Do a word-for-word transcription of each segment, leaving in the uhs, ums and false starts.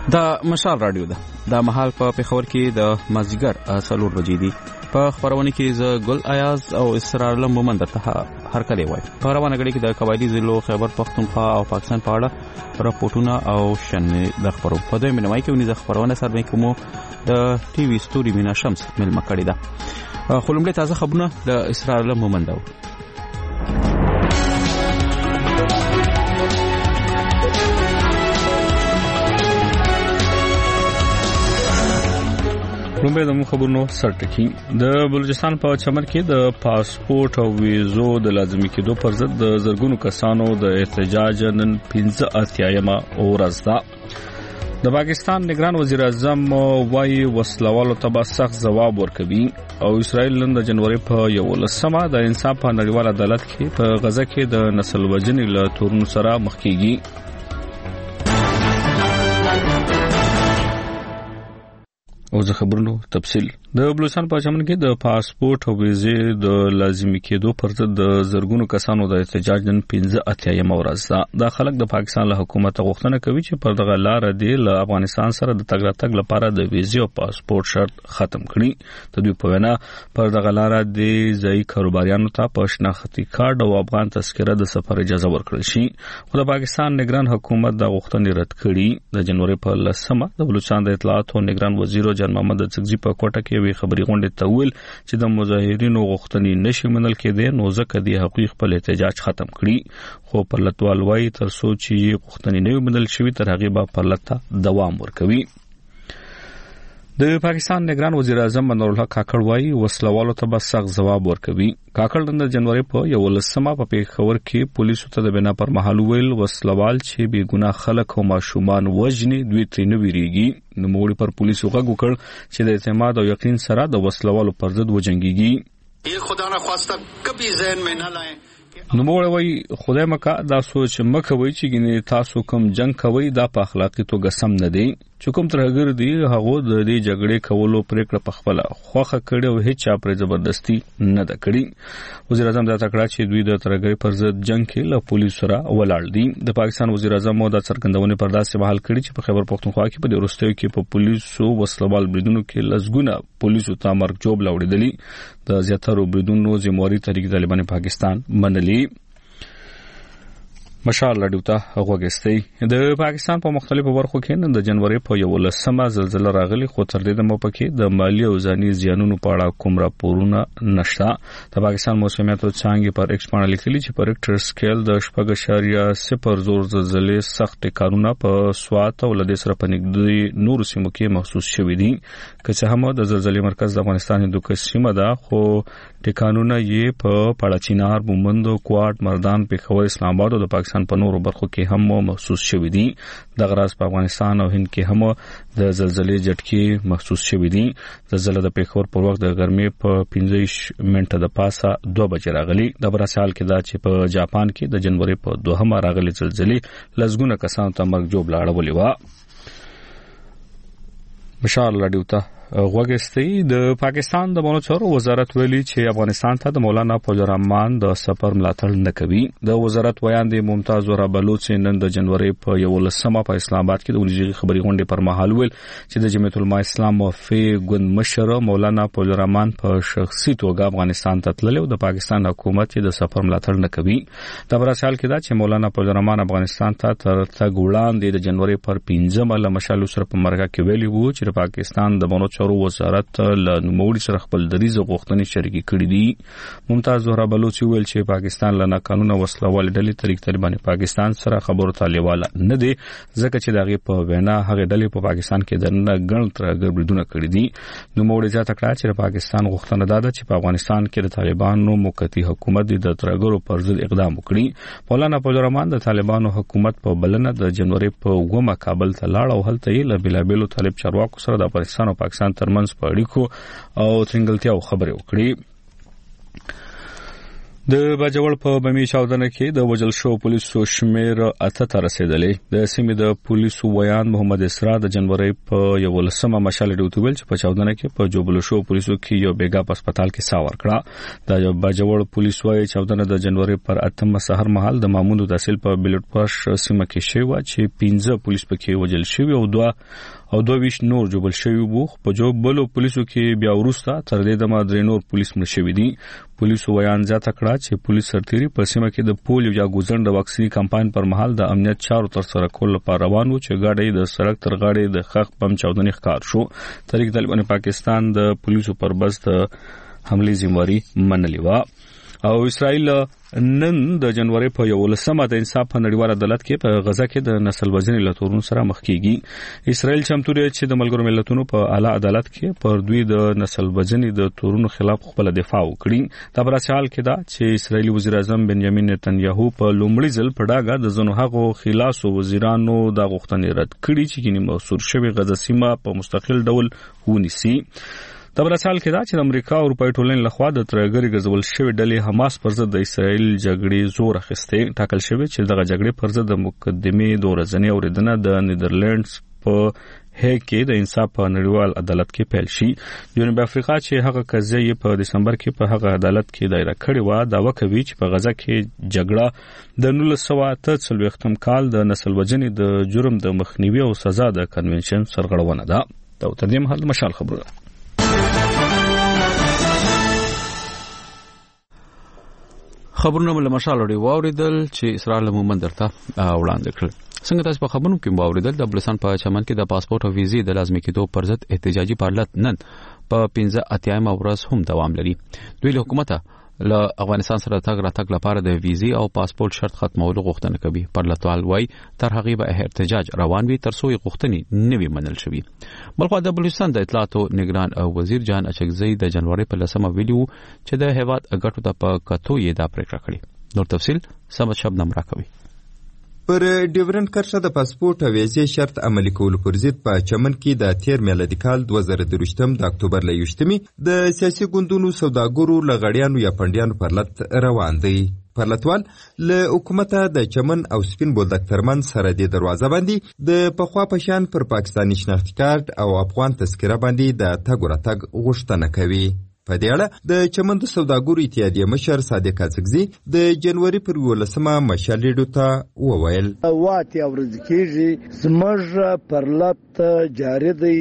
د مشال رادیو ده د محل په پیښور کې د مازیګر څلور بجې دي. په خبرونه کې ز ګل ایاز او اسرار لم مومند ته هر کله وای. په روانه غړي کې د قبایلی ضلعو خیبر پختونخوا او پاکستان په اړه راپورټونه او شنې د خبرو په دوی منوي کې ونی د خبرونه سره کومو د ټي وي ستوري مینا شمس مل مکړی ده. خلمله تازه خبرونه د اسرار لم مومند او لومبه د خبرونو سرټکی. د بلوچستان په چمن کې د پاسپورت او ویزو د لازمي کېدو پر ضد د زرګونو کسانو د احتجاج نن پنځه اتیایمه ورځ ده. د پاکستان نگران وزیر اعظم وايي وسلوالو ته سخت جواب ورکوي او اسرائیل نن د جنوري په یولسمه د انصاف په نړیوال عدالت کې په غزه کې د نسل وژنې له تورونو سره مخ کیږي. او زه خبرونو تفصیل. د بلوچستان په چمن کې د پاسپورت او ویزې د لازمي کېدو پر ضد د زرګونو کسانو د احتجاج نن پنځه اتیایمه ورځ ده. د خلک د پاکستان له حکومت غوښتنه کوي چې پر دغه لار دی له افغانستان سره د تګ راتګ لپاره د ویزې او پاسپورت شرط ختم کړي. د دوی په وینا پر دغه لار دی ځای کاروباریانو ته په شناختی کارت او افغان تذکره د سفر اجازه ورکړل شي. خو د پاکستان نگران حکومت د غوښتنې رد کړي. د جنوري په لسمه د بلوچستان د اطلاعات او نگران وزیر جان محمد څکزي په کوټه کې وی خبري غونډه ته ویل چې د مظاهرینو غوښتنې نشي منل کېدې نو ځکه د حقوق خپل احتجاج ختم کړي. خو پر لټوال وای تر سوچ یې غوښتنې نه منل شوی تر هغه به پر لټه دوام ورکوي. د پاکستان نگران وزیر اعظم منور الله کاکړ وایي وسلوالو ته به سخت جواب ورکوي. کاکړ د جنوري په یولسمه په پیښور کې پولیسو ته د بنا پر مهال ویل وسلوال چې بې ګناه خلک او ماشومان وژني دوی ترې نه ویریږي. نو موږ پر پولیسو غږ وکړ چې د اعتماد او یقین سره د وسلوالو پر ضد وجنګيږي. یہ خدا نہ خواستہ کبھی ذہن میں نہ لائیں. نو موږ وایي خدای مکه دا سوچ مکه وای چې ګینه تاسو کوم جنگ کوي دا په اخلاقی توګه سم نه دی. چې کوم ترګر دی هغه د دې جګړې کولو پریکړه په خپل خوخه کړي او هیڅ چا پر زبردستی نه ده کړې. وزیر اعظم دا تکړه چې دوی د ترګر پر ضد جنگ کې له پولیسو سره ولاړ دي. د پاکستان وزیر اعظم مو دا څرګندونه پر داسې بحال کړي چې په خیبر پختونخوا کې په وروستیو کې په پولیسو وسلوال بریدونو کې لزګونه پولیسو ته مرګ جوړ لاوړېدلي. د زیاترو بریدونو ذمہواری تحریک طالبان پاکستان منلي. مشال رادیو ته غوږستئ. د پاکستان په مختلفو برخو کې نن د جنوري په یولسمه زلزلہ راغلي خو تر دې دمه پکې د مالی او ځاني زیانونو په اړه کوم راپورونه نشته. د پاکستان موسمیاتو څانګې پر ایکس باندې لیکلي چې په ریکټر سکیل د شپږ اعشاریه صفر زور زلزلې سخت ټکانونه په سوات او لدې سره په نږدې نورو سیمو کې محسوس شوي دي. که څه هم د زلزلې مرکز د افغانستان هندوکش سیمه ده خو ټکانونه یې په پاړاچینار، بومند، کوټ، مردان، پیښور، اسلام آباد او د پاکستان په نورو برخو کې هم محسوس شوي دي. د غراس په افغانستان او هند کې هم د زلزلې جټکې محسوس شوي دي. زلزلہ د پیښور پر وخت د ګرمۍ په پنځه منټه د پاسه دوه بجې راغلي. د براسال کې دا چې په جاپان کې د جنوري په دوهمه راغلي زلزلې لزګونه کسانو ته مرګ جوړ لاړولې و. مشال رادیو ته غوږستئ. د پاکستان د مالي چارو وزارت ویلي چې افغانستان ته د مولانا فضل الرحمن د سفر ملاتړ نه کوي. د وزارت ویاندې ممتاز ورا بلوچ نن د جنوري په یولسمه په اسلام آباد کې د ورځې خبري غونډې پر مهال ویل چې د جمعیت العلماء اسلام وفي ګوند مشر مولانا فضل الرحمن په شخصي توګه افغانستان ته تللی او د پاکستان حکومت د سفر ملاتړ نه کوي. د براسال کې دا چې مولانا فضل الرحمن افغانستان ته تر تګ وړاندې د جنوري پر پنځمه له مشالو سره په مرګه کې ویلي وو چې د پاکستان د مالي چارو وزارت له نوموړي سره خپل دریزه غوښتنې شریکې کړې دي. ممتاز زهرا بلوچ ویل چې پاکستان له ناقانونه وسلوال ډلې طریق طالبان پاکستان سره خبرو طالبواله نه دي ځکه چې دغه په وینا هغه ډلې په پاکستان کې درنه ګڼ ترګر بریدونه کړې دي. نوموړي ځا تکړه چې پاکستان غوښتنه ده چې په افغانستان کې د طالبانو موقتی حکومت د ترګرو پر ضد اقدام وکړي. مولانا فضل الرحمن د طالبانو حکومت په بلنه د جنوري په اوومه کابل ته لاړ او هلته یې له بلابلو طالب چارواکو سره د افغانستان او پاکستان ترمنځ په اړیکو او څنګهلتیا خبرې وکړي. د باجوړ په بمی چاودنه کې د وجل شو پولیسو شمیر اته ته رسیدلې. د سیمې د پولیسو ویان محمد اسرا د جنوري په یولسمه مشال ډیوټي ویل چې په چاودنه کې په جوبل شو پولیسو کې یو بیګا په هسپتال کې ساور کړه. د باجوړ پولیس وايي چاودنه د جنوري پر اتمه سحر مهال د مامون تحصیل په بلټ پاش سیمه کې شوی و چې پنځه پولیس پکې وجل شوی او دوه او دوه ویش نور جوبل شوی وو. په جوبل پولیسو کې بیا ورسته تر دې د مادري نور پولیس مړ شوی دي. پولیسو ویان زیاته کړه چې پولیس سرتيري په سیمه کې د پولیو یا ګوزن د واکسینی کمپاین پر مهال د امنیت چارو تر سره کول لپاره روان وو چې گاډي د سړک تر غاړې د خخ بم چاودنې ښکار شو. تحریک طالبان پاکستان د پولیسو پر بس د حملې ذمہواری منلې و. او اسرائیل نن د جنوري په یولسمه د انصاف په نړیوال عدالت کې په غزا کې د نسل وژنې له تورونو سره مخ کیږي. اسرائیل چمتو دی چې د ملګرو ملتونو په اعلی عدالت کې پر دوی د نسل وژنې د تورونو خلاف خپل دفاع وکړي. دا پر حال کې دا چې اسرائیلي وزیر اعظم بنیامین نتنیاهو په لومړي ځل په ډاګه د زنو هغو خلاصو وزیرانو د غوښتنې رد کړي چې کینی موثور شوی غزا سیمه په مستقل ډول ونیسي. د برسال کې دا چې امریکا او اروپای ټولنې لخوا د ترګری غزول شوی ډلې حماس پر ضد د اسرائیل جګړې زور اخیسته. ټاکل شوی چې دغه جګړې پر ضد د مقدمې دورځنې اوریدنه د نیدرلندز په هیګ کې د انصاف په نړیوال عدالت کې پیل شي. جنوب افریقا چې هغه قضیه په دسمبر کې په هغه عدالت کې دایره کړې و دا وکوي چې په غزا کې جګړه د نولس سوه اته څلوېښتم کال د نسل وژنې د جرم د مخنیوي او سزا د کنونشن سرغړونه ده. دا تر دې مهال مشال خبره خبرونه مل مشالړي واوریدل چې اسرائیل مومن درته وړاندې کړل. څنګه تاسو په خبرونو کې واوریدل د بلوچستان په چمن کې د پاسپورت او ویزې د لازمي کېدو پر ضد احتجاجي فعالیت نن په پنځه اتیایم ورځ هم دوام لري. دوی له حکومت له افغانستان سره تګ راتګ لپاره د ویزې او پاسپورت شرط ختمولو غوښتنه کوي. پرلطوال وای تر هغه به احتجاج روان وي تر څو غوښتنې نوي منل شي. بلخو د بلوچستان د اطلاعات او نگران وزیر جان اچکزی د جنوري په لسمه ویلو چې د هیواد اګټو ته په کتو یې دا پریکړه کړې. نور تفصیل سمت شبنم راکوي. پر ډیورنډ کرښه د پاسپورت او ویزې شرط عملي کولو پر ضد په چمن کې د تیر میلادي کال دوه زره درویشتم د اکتوبر له یوشتمې د سیاسي ګوندونو سوداګرو لغړیانو یا پنډیانو پرلط روان دی. پرلطوال له حکومته د چمن او سپین بولدک ترمن سره د دروازه باندې د پخوا پشان پر پاکستاني شناختی کارت او افغان تذکره باندې د تګ ورتګ غوښتنه کوي. په دې اړه د چمن د سوداګرو اتحادیې مشر صادق اڅکزي د جنوري پر یولسمه مشال ریډیو ته وویل واټ یو ورځ کېږي زموږ پرلط جاری دی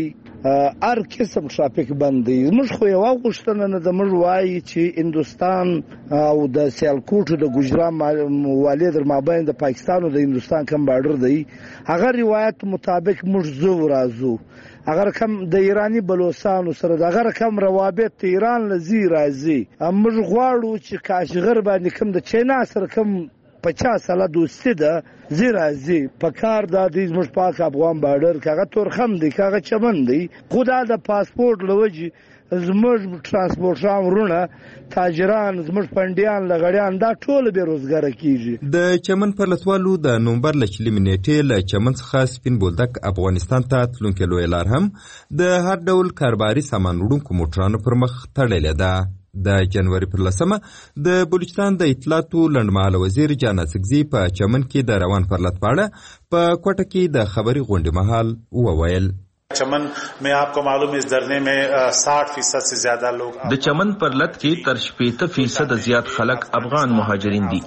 هر قسم ټرافیک بند دی. موږ خو یو غوښتنه نه د موږ وایي چې هندوستان او د سیالکوټ د ګجران والي در مابین د پاکستان او د هندوستان کم بارډر دی هغه روایت مطابق موږ زو راځو. اگر کم د ایرانی بلوچستان سره د اگر کم روابط ایران لزی راځي موږ غواړو چې کاشغر باندې کم د چینا سره کم پچاس ساله دوستی ده زیرازي په کار د دې زموږ پاک افغان بارډر کاغه تورخم دی کاغه چمن دی خدا د پاسپورت لوجي زموږ ترانسپورټ ورونه تاجران زموږ پنډیان لغړیان دا ټول به روزګار کیږي. د چمن پر لټوالو د نومبر لچلې منېټې له چمن څخه سپین بولدک افغانستان ته تلونکې لوی لار هم د هر ډول کاروباري سامان وړونکو موټرانو پر مخ تړلې ده. د جنوري پر لسمه د بلوچستان د اطلاعاتو لنډمهاله وزیر جان اڅکزي په چمن کې د روان پرلط پاړه په کوټه کې د خبري غونډې مهال وویل چمن میں آپ کو معلوم اس دھرنے میں ساٹھ فیصد سے زیادہ لوگ د چمن پرلط کې تر شپېته فیصد زیات خلک افغان مهاجرین دي.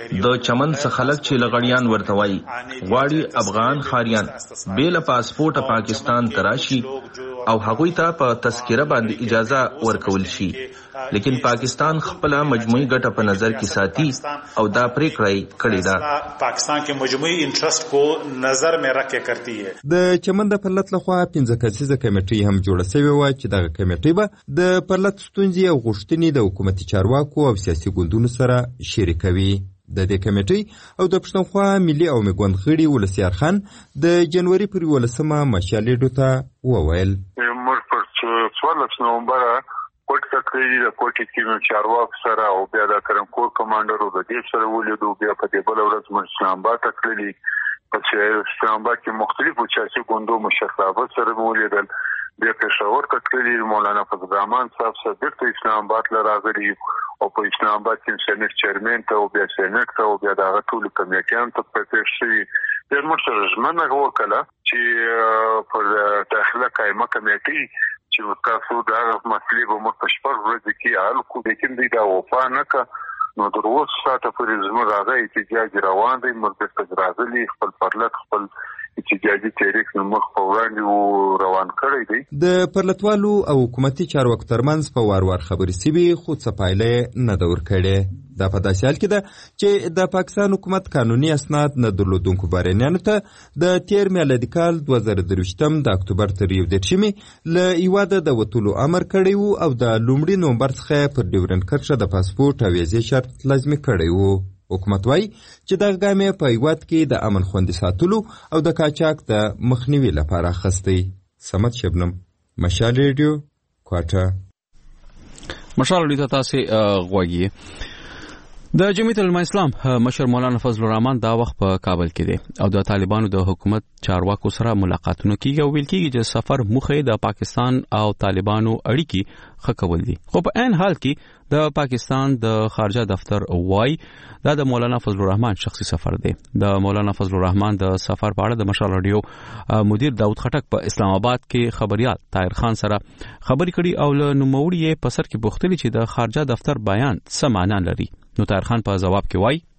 د چمن څخه خلک چې لغړیان ورته وایي غواړي افغان خاریان بېله پاسپورټه پاکستان ته راشي او هغوی ته په تذکره باندې اجازه ورکول شي. لیکن پاکستان خپل مجموعي ګټه په نظر کې ساتي او دا پریکړه کړې ده پاکستان کې مجموعي انټرست کو نظر میں رکھ کے کرتی ہے. د چمن د پرلط لخوا پنځه کسیزه کمیټې هم جوړه شوې و چې دغه کمیټې به د پرلط ستونزې او غوښتنې د حکومتي چارواکو او سیاسي ګوندونو سره شریکوي. د دې کمیټې او د پښتونخوا ملي او میګوند غړي ولسیار خان د جنوري پر یولسمه مشال ریډیو ته وویل موږ پر څوارلس نومبر کوټ تکلیف د کوټ کې چارواک سره او بیا د کرمکور کمانډر او د دې سره ولیدو بیا په دې بل ورځ موږ اسلام آباد تکلیف په اسلام آباد کې مختلفو سیاسي ګوندونو مشرفات سره ولیدل بیا پېښور تکلیف مولانا فضل الرحمن صاحب سره د اسلام آباد لراغلي او په اسلام آباد کې سېنات چیرمن ته او بیا سېنات ته او بیا د ټول کمیټیان ته پېښ شي د مرشد ژمنه وکړه چې پر داخله قائمه کمیټي چې تاسو دا مسلې به مخ په شپږ ورځې کې حل کو لیکن دا وفا نه کا نو د اوس ساعته پورې زموږ هغه احتجاج روان دی مرکز راغلي خپل پرلط خپل احتجاجي تحریک مخ په وړاندې روان کړی دی د پرلطوالو او حکومتي چارواکو ترمنځ په وار وار خبرې سوي خو څه پایله نه ده ورکړې دا په داسې حال کې ده چې د پاکستان حکومت قانوني اسناد نه درلودونکو بهرنیانو ته د تیر میلادي کال دوه زره درویشتم د اکتوبر تر یو دېرشمې له هیواده د وتلو امر کړی و او د لومړي نومبر څخه پر ډیورنډ کرښه د پاسپورټ او ویزې شرط لازمي کړی و. حکومت وایي چې دغه ګام یې په هیواد کې د امن خوندي ساتلو او د قاچاق د مخنیوي لپاره اخیستی. صمد شبنم، مشال ریډیو، کوټه. مشال ریډیو ته تاسې غوږی. د جمعیت العلماء اسلام مشر مولانا فضل الرحمن دا وخت په کابل کې دی او د طالبانو د حکومت چارواکو سره ملاقاتونه کیږي او ویل کیږي چې سفر مخه د پاکستان او طالبانو اړیکې ښه کول دي. خو په عین حال کې د پاکستان د خارجه دفتر وای دا د مولانا فضل الرحمن شخصي سفر دی. د مولانا فضل الرحمن د سفر په اړه د مشال رادیو مدیر داود خټک په اسلام آباد کې خبريال طاهر خان سره خبرې کړي او له نوموړي یې په سر کې پوښتنه چې د خارجه دفتر بیان څه معنا لري. نو طاهر خان په جواب کې وای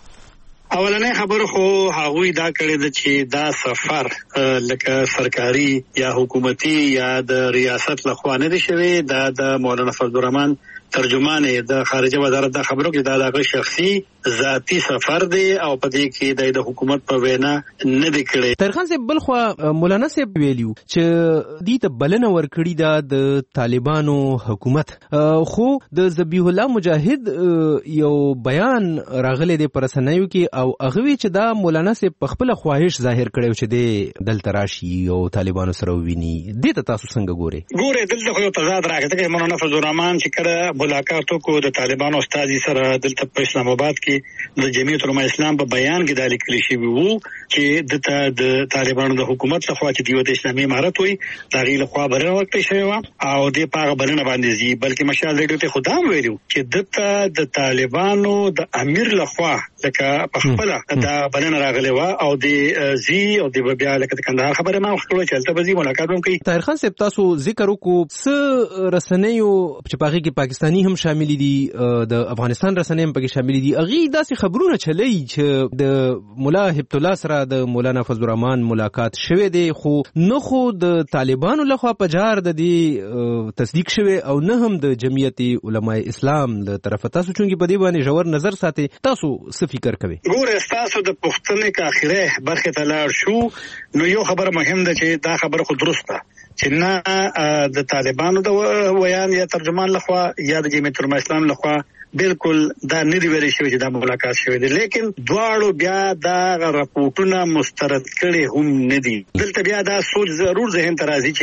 اولنې خبر خو هغوی دا کړی د چې دا سفر لکه سرکاري یا حکومتي یا د ریاست لخوا نه دی شوی. دا د مولانا فضل الرحمن ترجمان د خارجه وزارت د خبرو کې دا دغه شخصي ذاتی سفر دی او په دې کې د حکومت په وینا نه دی کړی. ترخان صاحب بل خو مولانا صاحب ویلیو چې دې ته بلنه ورکړی دا د طالبانو حکومت، خو د ذبیح الله مجاهد یو بیان راغلی دی پر رسنیو کې او هغه وی چې دا مولانا صاحب په خپل خواهش ظاهر کړی چې د دلته راشي او طالبانو سره وویني. دې ته تاسو څنګه ګورئ؟ ګورئ دلته خو تضاد راغی چې مولانا فضل الرحمن چې کړه ملاقات کو د طالبانو استاد سره دلته په اسلام آباد کې د جمعیت العلماء اسلام په بیان کې د لیکل شوی وو چې دته د طالبانو د حکومت لخوا چې دیوت اسلامي امارت وي دا غي لخوا برنه ورکړی شوی او د پاغه برنه باندې زی بلکې مشال ریډیو ته خدام ویلو چې دته د طالبانو د امیر لخوا لکه په خپل دا برنه راغلی و او د زی او د بیا لکه کندهار خبره ما وکړه چې تلته به زی ملاقات هم کوي. طاهر خان صاحب تاسو ذکر وکړو څه رسنیو چې پاغي کې پاکستاني هم شامل دي، د افغانستان رسنۍ هم پکې شامل دي. اغي داسې خبرونه چلی چې د مولا هبت الله سره د مولانا فضل الرحمن ملاقات شوه دی خو نه خو د طالبانو لخوا په جار د دې تصدیق شوه او نه هم د جمعیت علماء اسلام د طرفه. تاسو چونګې په دې باندې ژور نظر ساتي، تاسو څه فکر کوئ؟ ګوره تاسو د پښتنې کا اخره برخه تلار شو نو یو خبر مهم ده چې دا خبره خو درسته چې نه د طالبانو د ویان یا ترجمان لخوا یا د جمعیت علماء اسلام لخوا بالکل دا نه دی ویل شوی چې دا ملاقات شوی دی، لیکن دواړو بیا دا راپورټونه مسترد کړي هم نه دي. دلته بیا دا سوچ ضرور ذهن ته راځي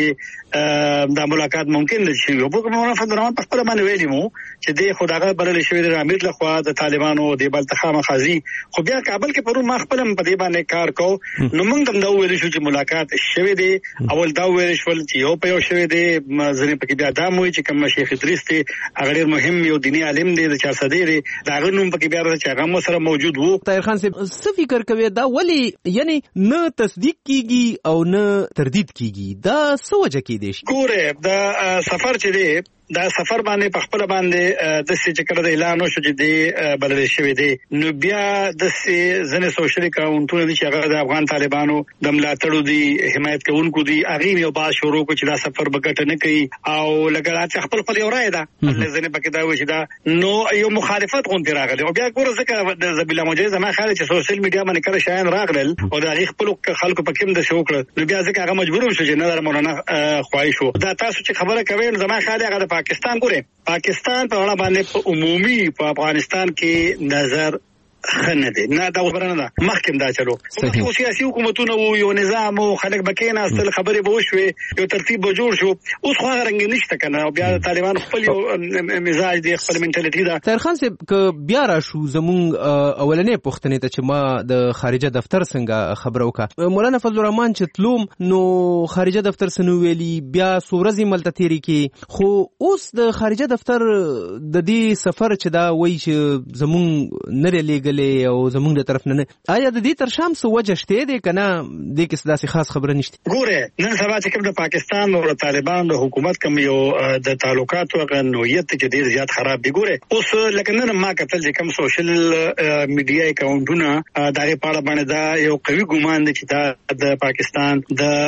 چې دا ملاقات ممکن نه شي. په کومه مولانا فضل الرحمن په خپل باندې ویلی مو چې د خدای برل شوی دی امیر لخوا د طالبانو د بلتخامه خازي، خو بیا کابل کې پرون ما خپل په دې باندې کار کو نو موږ هم دا ویل شو چې ملاقات شوی دی. اول دا ویل شو چې یو په یو شوی دی ځنه پکې بیا دا مو چې کوم شیخ ادریس دی هغه مهم یو دینی عالم دی چا صدیری دا غنوم پکې بیا چې هغه سره موجود وو. طاهر خان صاحب څه فکر کوي دا ولی یعنی نه تصدیق کیږي او نه تردید کیږي؟ دا څه وجه کې دی؟ ګوره دا سفر چې دی دا سفر باندې په خپل باندې د سې چکر د اعلان وشو چې دی بلل شوی دی نو بیا د سې ځنې سوشل اکاونټونه دي چې هغه د افغان طالبانو د ملاتړو دي حمایت کوونکو دي هغه یو با شروع کو چې دا سفر بغټ نه کوي او لګا خپل خپل یو رائے ده ځنې پکې دا وشي دا نو یو مخالفت غونډه راغله او بیا ګوره ځکه د ذبیح الله مجاهد زما خیال چې سوشل میډیا باندې کړه شایان راغلل او دا خپل خلکو پکې هم د شو کړ نو بیا ځکه هغه مجبور شو چې نه مولانا خواهش وو. دا تاسو چې خبره کوي زما خیال هغه پاکستان ګوره پاکستان په اړه باندې په عمومي په افغانستان کې نظر خنه دي نه دا خبره نه ده مخکم دا چلو او سیاسي حکومتونه او یو نظام او خلک بکینه استل خبرې به وشوي یو ترتیب به جوړ شو اوس خو رنګ نشته کنه او بیا طالبان خپل یو مزاج دی خپل منټالیټي ده. طاهر خان صاحب ک بیا را شو زمون اولنې پښتنې ته چې ما د خارجه دفتر څنګه خبرو کا مولانا فضل الرحمن چې تلوم نو خارجه دفتر سنو ویلي بیا سورزي ملته تیری کې خو اوس د خارجه دفتر د دې سفر چې دا وایي چې زمون نری لګلې او زمونږ د طرف نه آیا د دې تر شام څه وجه شته دي کنه د کیس داسې خاص خبره نشته. ګوره نن سبا چې کوم د پاکستان او طالبان د حکومت کوم یو د تعلقاتو غنویت چې ډیر زیات خراب دي. ګوره اوس لکه نن ما کتل چې کوم سوشل میډیا اکاونټونه دغه پاړه باندې دا یو قوي ګومان دی چې دا د پاکستان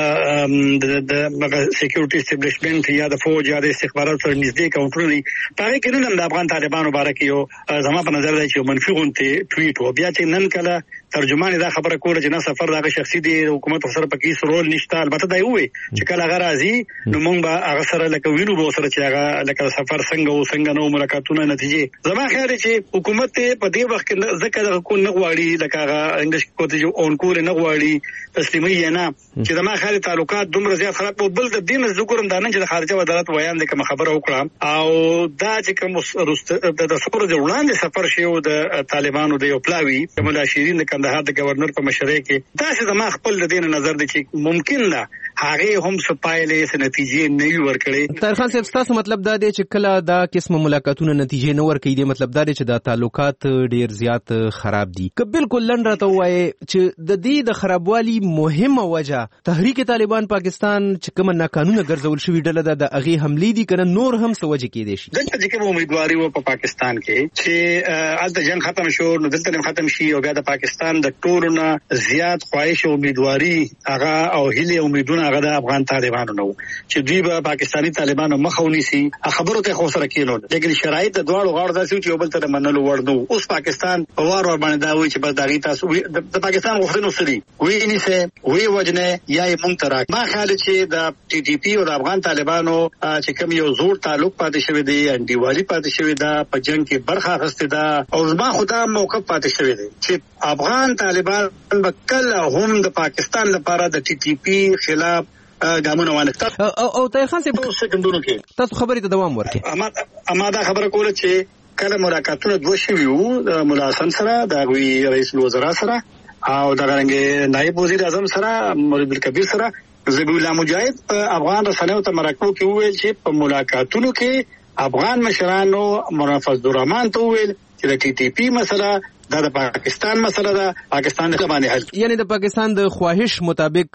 د د سکیورټي اسټابلیشمنت یا د فوج یا د استخباراتو سره نږدې اکاونټونه دي. هغه کې نن د افغان طالبانو مبارک یو زما په نظر دی چې منفي غونته ټویټ و بیا چې نن کله ترجمان دا خبره کوله چې نه سفر دغه شخصي دی حکومت سره پکې هیڅ رول نشته. البته دا وي چې کله هغه راځي نو موږ به هغه سره لکه وینو به سره چې هغه لکه سفر څنګه او څنګه نو ملاقاتونه نتیجه زما خیال چې حکومت په دې وخت کې ځکه کو نه غواړي لکه هغه انګلیش کوته جو اون کول نه غواړي تسلیمي نه چې زما خیال تعلقات دومره زیات خراب او بل د دین ذکرم دا نه چې د خارجه وزارت بیان د کوم خبره وکړه او دا چې کوم د سفر د وړاندې سفر شي او د طالبانو د یو پلاوی د ملاشرین د کندهار د گورنر په مشرۍ کې دا چې زما خپل د دین نظر دی چې ممکن ده هغه هم سپایلې س نتیجې نه ورکړي. طاهر خان صاحب تاسو مطلب دا دی چې کله دا قسم ملاقاتونه نتیجې نه ورکړي دی مطلب دا دی چې دا تعلقات ډیر زیات خراب دي. که بالکل لن راته وایي چې د دې د خرابوالي مهمه وجه تحریک طالبان پاکستان چې کوم ناقانونه ګرځول شوی ډله ده د هغه حملې دي کنه نور هم څه وجه کې دي شي. دغه چې کوم امیدواري و په پاکستان کې چې الته جنگ ختم شو نو دلته ختم شي او بیا د پاکستان د ټولونه زیات خواهش او امیدواري هغه او هیله امیدونه هغه د افغان طالبانو نو چې دوی به پاکستانی طالبانو مخاوني سي خبرو ته خو سره کېلو لیکن شرایط د دوه غاړو داسې چې یو بل ته منلو ورنو. اوس پاکستان په وار ور باندې دا وایي چې بس دغه تاسو د پاکستان غوښتنو سړي وی نه سه وی وجنه یا مونږ ترا ما خیال چې د ټي ټي پی او د افغان طالبانو چې کوم یو زور تعلق پاتې شوی دی انډیوالي پاتې شوی دا په جنگ کې برخه اخیسته دا او زما خدا موقف پاتې شوی دی چې افغان طالبان به کله هم د پاکستان لپاره د ټي ټي پی خلاف ګامونه وانه او او طاهر خان صاحب سکندونو کې تاسو خبرې ته دوام ورکړئ. اما اما دا خبره کوله چې کله ملاقاتونه دوه شوي وو د مولا حسن سره د غوي رئیس الوزرا سره او د غرنګ نائب وزیر اعظم سره مولوی الکبیر سره زبیح الله مجاهد افغان رسنیو ته مرکو کې وویل چې په ملاقاتونو کې افغان مشرانو مولانا فضل الرحمن ته وویل چې د ټي ټي پی مسله دا د پاکستان مسله ده پاکستان د باندې حل یعنی د پاکستان د خواهش مطابق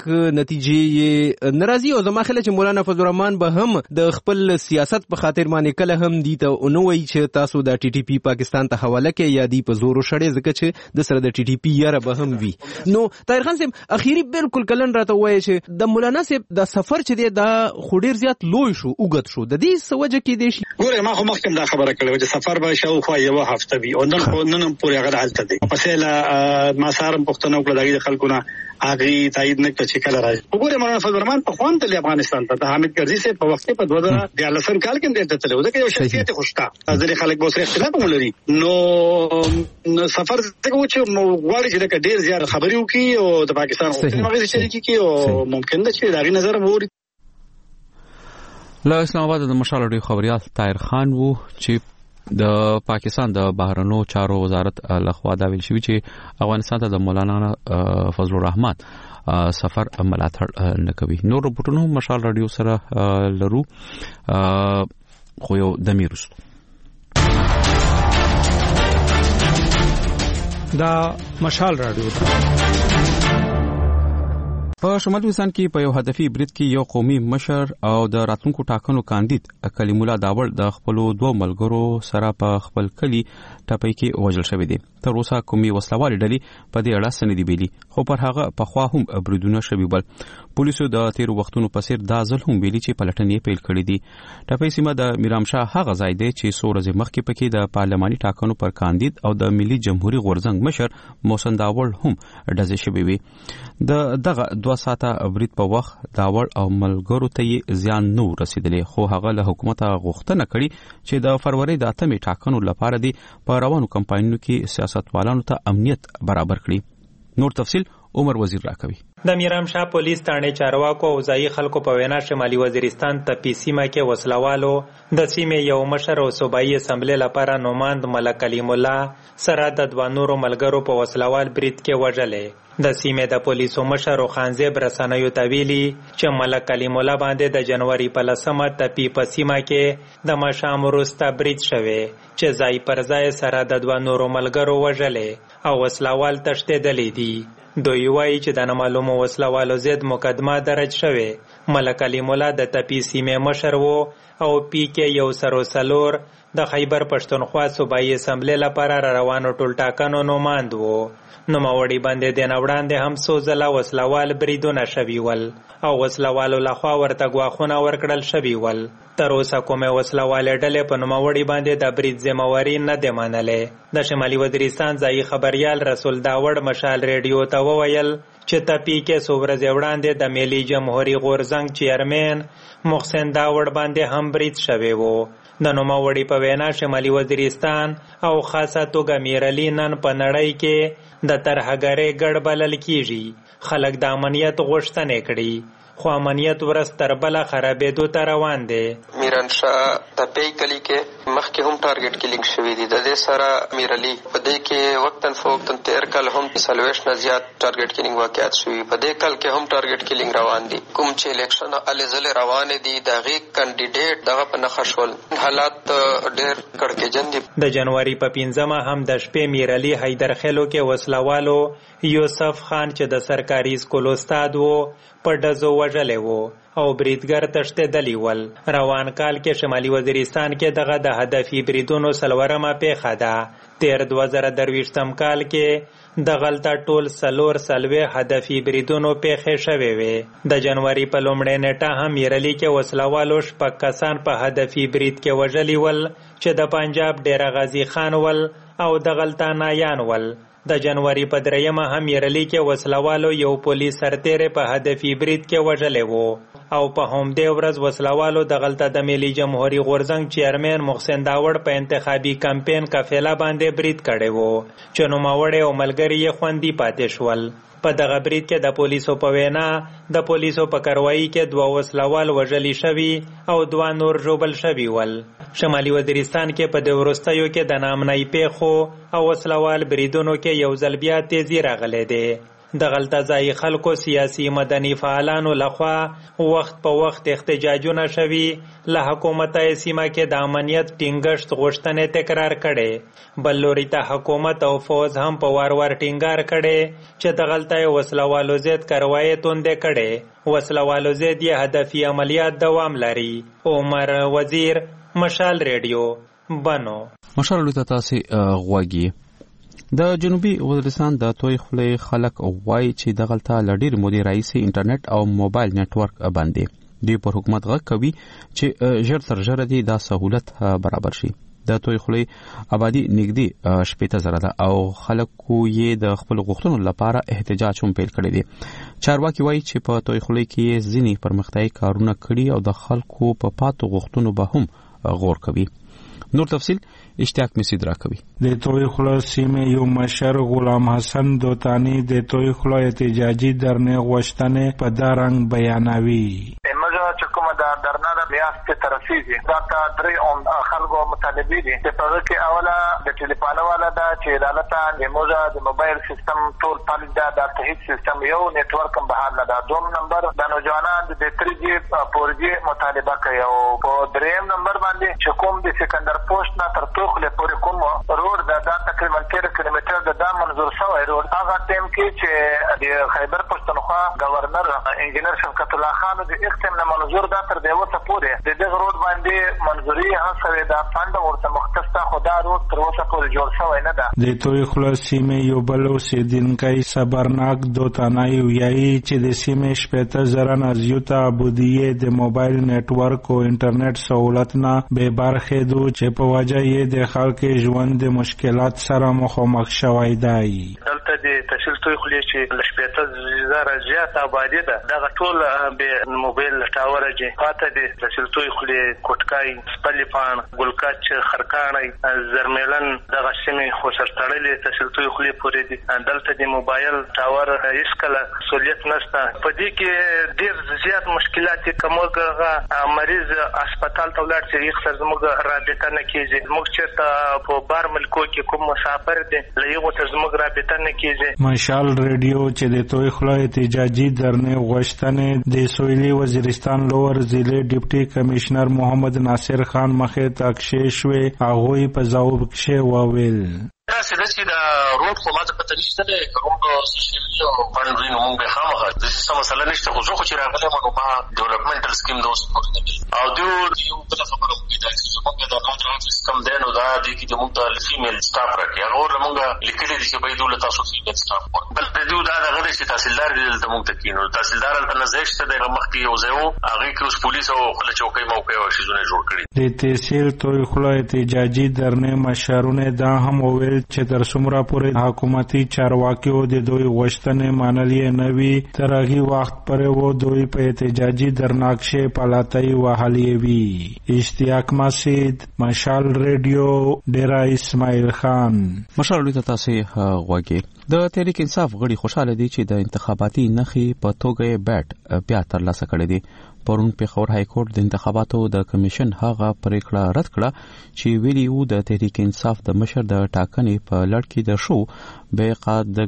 نتیجې ناراضي او زما خله چې مولانا فضل الرحمن به هم د خپل سیاست په خاطر باندې کله هم دي ته اونوي چې تاسو د ټي ټي پی پاکستان ته حواله کې یا دی په زور شړې ځکه چې د سره د ټي ټي پی یاره به هم وي. نو طاهر خان صاحب اخیری بالکل کلن راته وایي چې د مولانا صاحب د سفر چې دی دا خډیر زیات لوی شو اوګد شو د دې سوجه کې دی شي. ګوره ما خو مخکې دا خبره کړې چې سفر به شاوخوا یو هفته وي او نن نن پورې هغه حالت دی پسله ما سارم پښتنو کله دغه خلکونه هغه تایید نه کړ چې کله راځي. وګوره مولانا فضل الرحمن په خوان ته افغانستان ته د حامد کرزي سره په وخت په دوه هزار دیارلسم کال کې دلته تلو دا یو شخصیت خوشتا ځینې خلک به سره اختلاف ولري نو سفر څنګه چې غواړي چې ډېر زیات خبري وکي او د پاکستان غوښتنې مغزي شریکي کی او ممکن ده چې دغه نظر ووري. له اسلام آباد د مشال اډیو خبريال طاهر خان وو چې د پاکستان د بهرنیو چارو وزارت لخوا دا ویل شوی چې افغانستان ته د مولانا فضل الرحمن سفر ملاتړ نه کوي. نور رپورټونو مشال رادیو سره لرو خو یو د میرستو دا مشال رادیو په شمال وزن کې په یو هدفي برید کې یو قومي مشر او د راتلونکو ټاکنو کاندید کلیم الله داوړ د خپل دوه ملګرو سره په خپل کلی ټپي کې وژل شوی دی. تر اوسه کومي وسلوالي ډلې په دې اړه سندې بیلي خو پر هغه په خوا هم بریدونه شوي بل پولیسو د تیر وختونو په سیر دا ځل هم ویلي چې پلټنې پیل کړې دي. ټپي سیمه د میرامشاه هغه ځای دی چې څو ورځې مخکې پکې د پارلماني ټاکنو پر کاندید او د ملي جمهوریت غورځنګ مشر محسن داوړ هم ډزې شوې وي. د دغه دوه دوه ساعته برید په وخت داوړ او ملګرو ته یې زیان نه رسیدلی، خو هغه له حکومت غوښتنه کړې چې د فروری د اتمې ټاکنو لپاره دی په روانو کمپاینونو کې سیاستوالانو ته امنیت برابر کړي. نور تفصیل عمر وزیر راکوي. د میرامشاه پولیس تانې چارواکو او ځایي خلکو په وینا شمالي وزیرستان ته پی سیمه کې وسلوالو د سیمې یو مشر او صوبایي اسمبلی لپاره نوماند ملک کلیم الله سره د دوه نورو ملګرو په وسلوال برید کې وژلې. د سیمې د پولیسو مشر خانزیب رسنیو ته ویلي چې ملک کلیم الله باندې د جنوري په لسمه تپی په سیمه کې د ماښام وروسته برید شوی چې ځای پر ځای سره د دوه نورو ملګرو وژلې او وسلوال تښتېدلی دي. دوی وایي چې د نامعلومو وسلوالو ضد مقدمه درج شوی. ملک کلیم الله د تپی سیمې مشر و او پی کې یو سرو سلور د خیبر پښتونخوا صوبایي اسمبلی لپاره را روانو ټول ټاکنو نوماند و. نوموړي باندې د نوړاندې هم څو ځله وسلوال بریدونه شوي ول او وسلوالو لخوا ورته ګواښونه ورکړل شوي ول. تر اوسه کومې وسلوالې ډلې په نوموړي باندې د برید ذمهواري نه دی منلې. د شمالي وزیرستان ځایي خبریال رسول داوړ مشال ریډیو ته وویل چې تپی کې څو ورځې وړاندې د ملي جمهوري غورځنګ چیرمن محسن داوړ باندې هم برید شوی و. د نوموړي په وینا شمالي وزیرستان او خاصه توګه میرعلي نن په نړۍ کې د ترهګرۍ ګډ بلل کیږي. خلک د امنیت غوښتنې کړي خو امنیت ورځ تر بله خرابېدو ته روان دی. میرانشاه تپی کلي کې مخکې هم ټارګټ کلینګ شوي دي. د دې سره میرعلي په دې کې وقتاً فوقتاً تېر کال هم څلوېښت نه زیات ټارګټ کلینګ واقعات شوي. په دې کال کې هم ټارګټ کلینګ روان دي. کوم چې الیکشن هلې ځلې روانې دي د هغې کانډیډیټ دغه په نښه شول. حالات ډېر کړکېجن دي. د جنوري په پنځمه هم د شپې میرعلي حیدرخیلو کې وسلوالو یوسف خان چې د سرکاري سکول استاد و په ډزو وژلی و او بریدګر تښتېدلی ول. روان کال کې شمالي وزیرستان کې دغه د هدفي بریدونو څلورمه پیښه ده. تېر دوه زره درویشتم کال کې دغلته ټول څلور څلوېښت هدفي بریدونو پیښې شوې وې. د جنوري په لومړۍ نیټه هم میرعلي کې وسلوالو شپږ کسان په هدفي برید کې وژلي ول چې د پنجاب ډېره غازي خان ول او دغلته نایان ول. د جنوري په دریمه هم میرعلي کې وسلوالو یو پولیس سرتیری په هدفي برید کې وژلی و او په همدې ورځ وسلوالو دغلته د ملي جمهوري غورځنګ چیرمن محسن داوړ په انتخابي کمپین قافله باندې برید کړی و چې نوموړی او ملګري یې خوندي پاتې شول. په دغه برید کې د پولیسو په وینا د پولیسو په کاروایي کې دوه وسلوال وژلي شوي او دوه نور ژوبل شوي ول. شمالي وزیرستان کې په دې وروستیو کې د ناامنۍ پیښو او وسلوال بریدونو کې یو ځل بیا تیزي راغلی دی. دغلته ځایي خلکو سیاسي مدني فعالانو لخوا وخت په وخت احتجاجونه شوي. له حکومته سیمه کې د امنیت ټینګښت غوښتنې تکرار کړي. بل لوري ته حکومت او فوز هم په وار وار ټینګار کړي چې دغلته وسلوالو ضد کاروایي توندې کړي. وسلوالو ضد یې هدفي عملیات دوام لري. عمر وزیر، مشال ریډیو، بنو. مشال لوی ته تاسې غوږی. د جنوبي وزیرستان د توی خولې خلک وایي چې دغلته له ډېرې مودې راهیسې انټرنیټ او موبایل نیټورک بند دی. دوی پر حکومت غږ کوي چې ژر تر ژره دې دا سهولت برابر شي. د توی خولې آبادي نږدې شپېته زره ده او خلکو یې د خپلو غوښتنو لپاره احتجاج هم پیل کړی دی. چارواکي وایي چې په توی خولې کې یې ځینې پرمختیایي کارونه کړي او د خلکو په پاتو غوښتنو به هم غور کوي. نور تفصیل اشتیاق مسید را کوي. د توی خولې سیمې یو مشر غلام حسن دوتانی د توی خولې احتجاجي درنې غوښتنې په دا رنګ بیانوي. چې کومه د درنه د ریاست طرفي دي دا تا درې خلکو مطالبه دي چې په کې اوله د ټلیفون والا دا چې دالته د موزه د موبایل سیستم ټول پالیس دا د تهیج سیستم یو نیټورک هم بهال نه دا. دوم نمبر د نوجوانان د تری جی فور جی مطالبه کوي او په دریم نمبر باندې چې کوم د سکندر پوسټ نه تر توخله پورې کوم روډ دا د تقریبا تیر کیلومتر د دا منظور شوی روډ. هغه ټیم کې چې د خیبر پښتونخوا گورنر انجنیر شفقت الله خان د اختم نه منظور دا تر دیو ته پورې د دې روډ باندې منظوري هڅه دا فند ورته مختص ته خدا روډ تر اوسه پورې جوړ شوی نه ده. د توی خولې سیمې یو بل اوسیدونکی صبرناک دوتانی وایي چې د سیمې شپېته زره نه زیاته آبادیې د موبایل نیټورک او انټرنیټ سہولت نه بې برخې دي چې په وجه یې د خلکو ژوند د مشکلات سره مخامخ شوی دی. البته د تحصیل توي خلې چې لشپېته زره زیات آبادی ده دغه ټول به موبایل ټاور چې پاته د تحصیل توي خلې کوټکای سپلی پان ګلکاچ خرکانای زرملن دغه سیمې خو سرتړلې تحصیل توي خلې پورې دي دلته د موبایل ټاور هیڅ کله سہولیت نشته په دې کې ډېر زیات مشکلات کومګه مریض هسپتال ته ولاړ چې اکثر زموږ رابطه نه کیږي موږ چې په بار ملکو کې کوم مسافر دي لایغه ته زموږ رابطه نه کیږي مشال ریډیو چې د توي خلای احتجاجي درنه غوښتنې د سویلي وزیرستان لوور ضلع ډیپټي کمشنر محمد ناصر خان مخې تاکشې شوې هغه په ځواب کې وویل تاسو د چې دا روډ خو ماته پته نشته د روډ سوشل او باندې نو موږ به خامخا د سیستم مسله نشته خو زه خو چې راغلم نو ما ډیولپمنټل سکیم د اوس او د یو بل خبره کوي دا چې موږ د ناټ سیستم دی نو دا د کې د موږ د فیمیل سټاف راکې هغه موږ لیکلي دي چې به دوله تاسو فیمیل سټاف بل د دې دا غره چې تحصیلدار دی د موږ تکینو تحصیلدار په نزدېشته د مخکې یو ځای هغه کې اوس پولیس او خپل چوکۍ موقع او شیزونه جوړ کړي د تحصیل توي خلای احتجاجي درنه مشرونه دا هم وویل چې تر څومره پورې حکومتي چارواکیو د دوی غوښتنې منلې نه وي تر هغه وخت پورې وو دوی په احتجاجي درناکشه پالاتای وهلې وي اشتیاق مسجد مشال ریډیو ډیرا اسماعیل خان مشال ته تاسو غوږی د تحریک انصاف غړي خوشاله دي چې د انتخاباتي نخي په توګه بیٹ بیا ترلاسه کړي دي پرون پیښور های کورټ د انتخاباتو د کمیشن هغه پریکړه رد کړه چې ویلي وو د تحریک انصاف د مشر د ټاکنې په لړ کې د شو به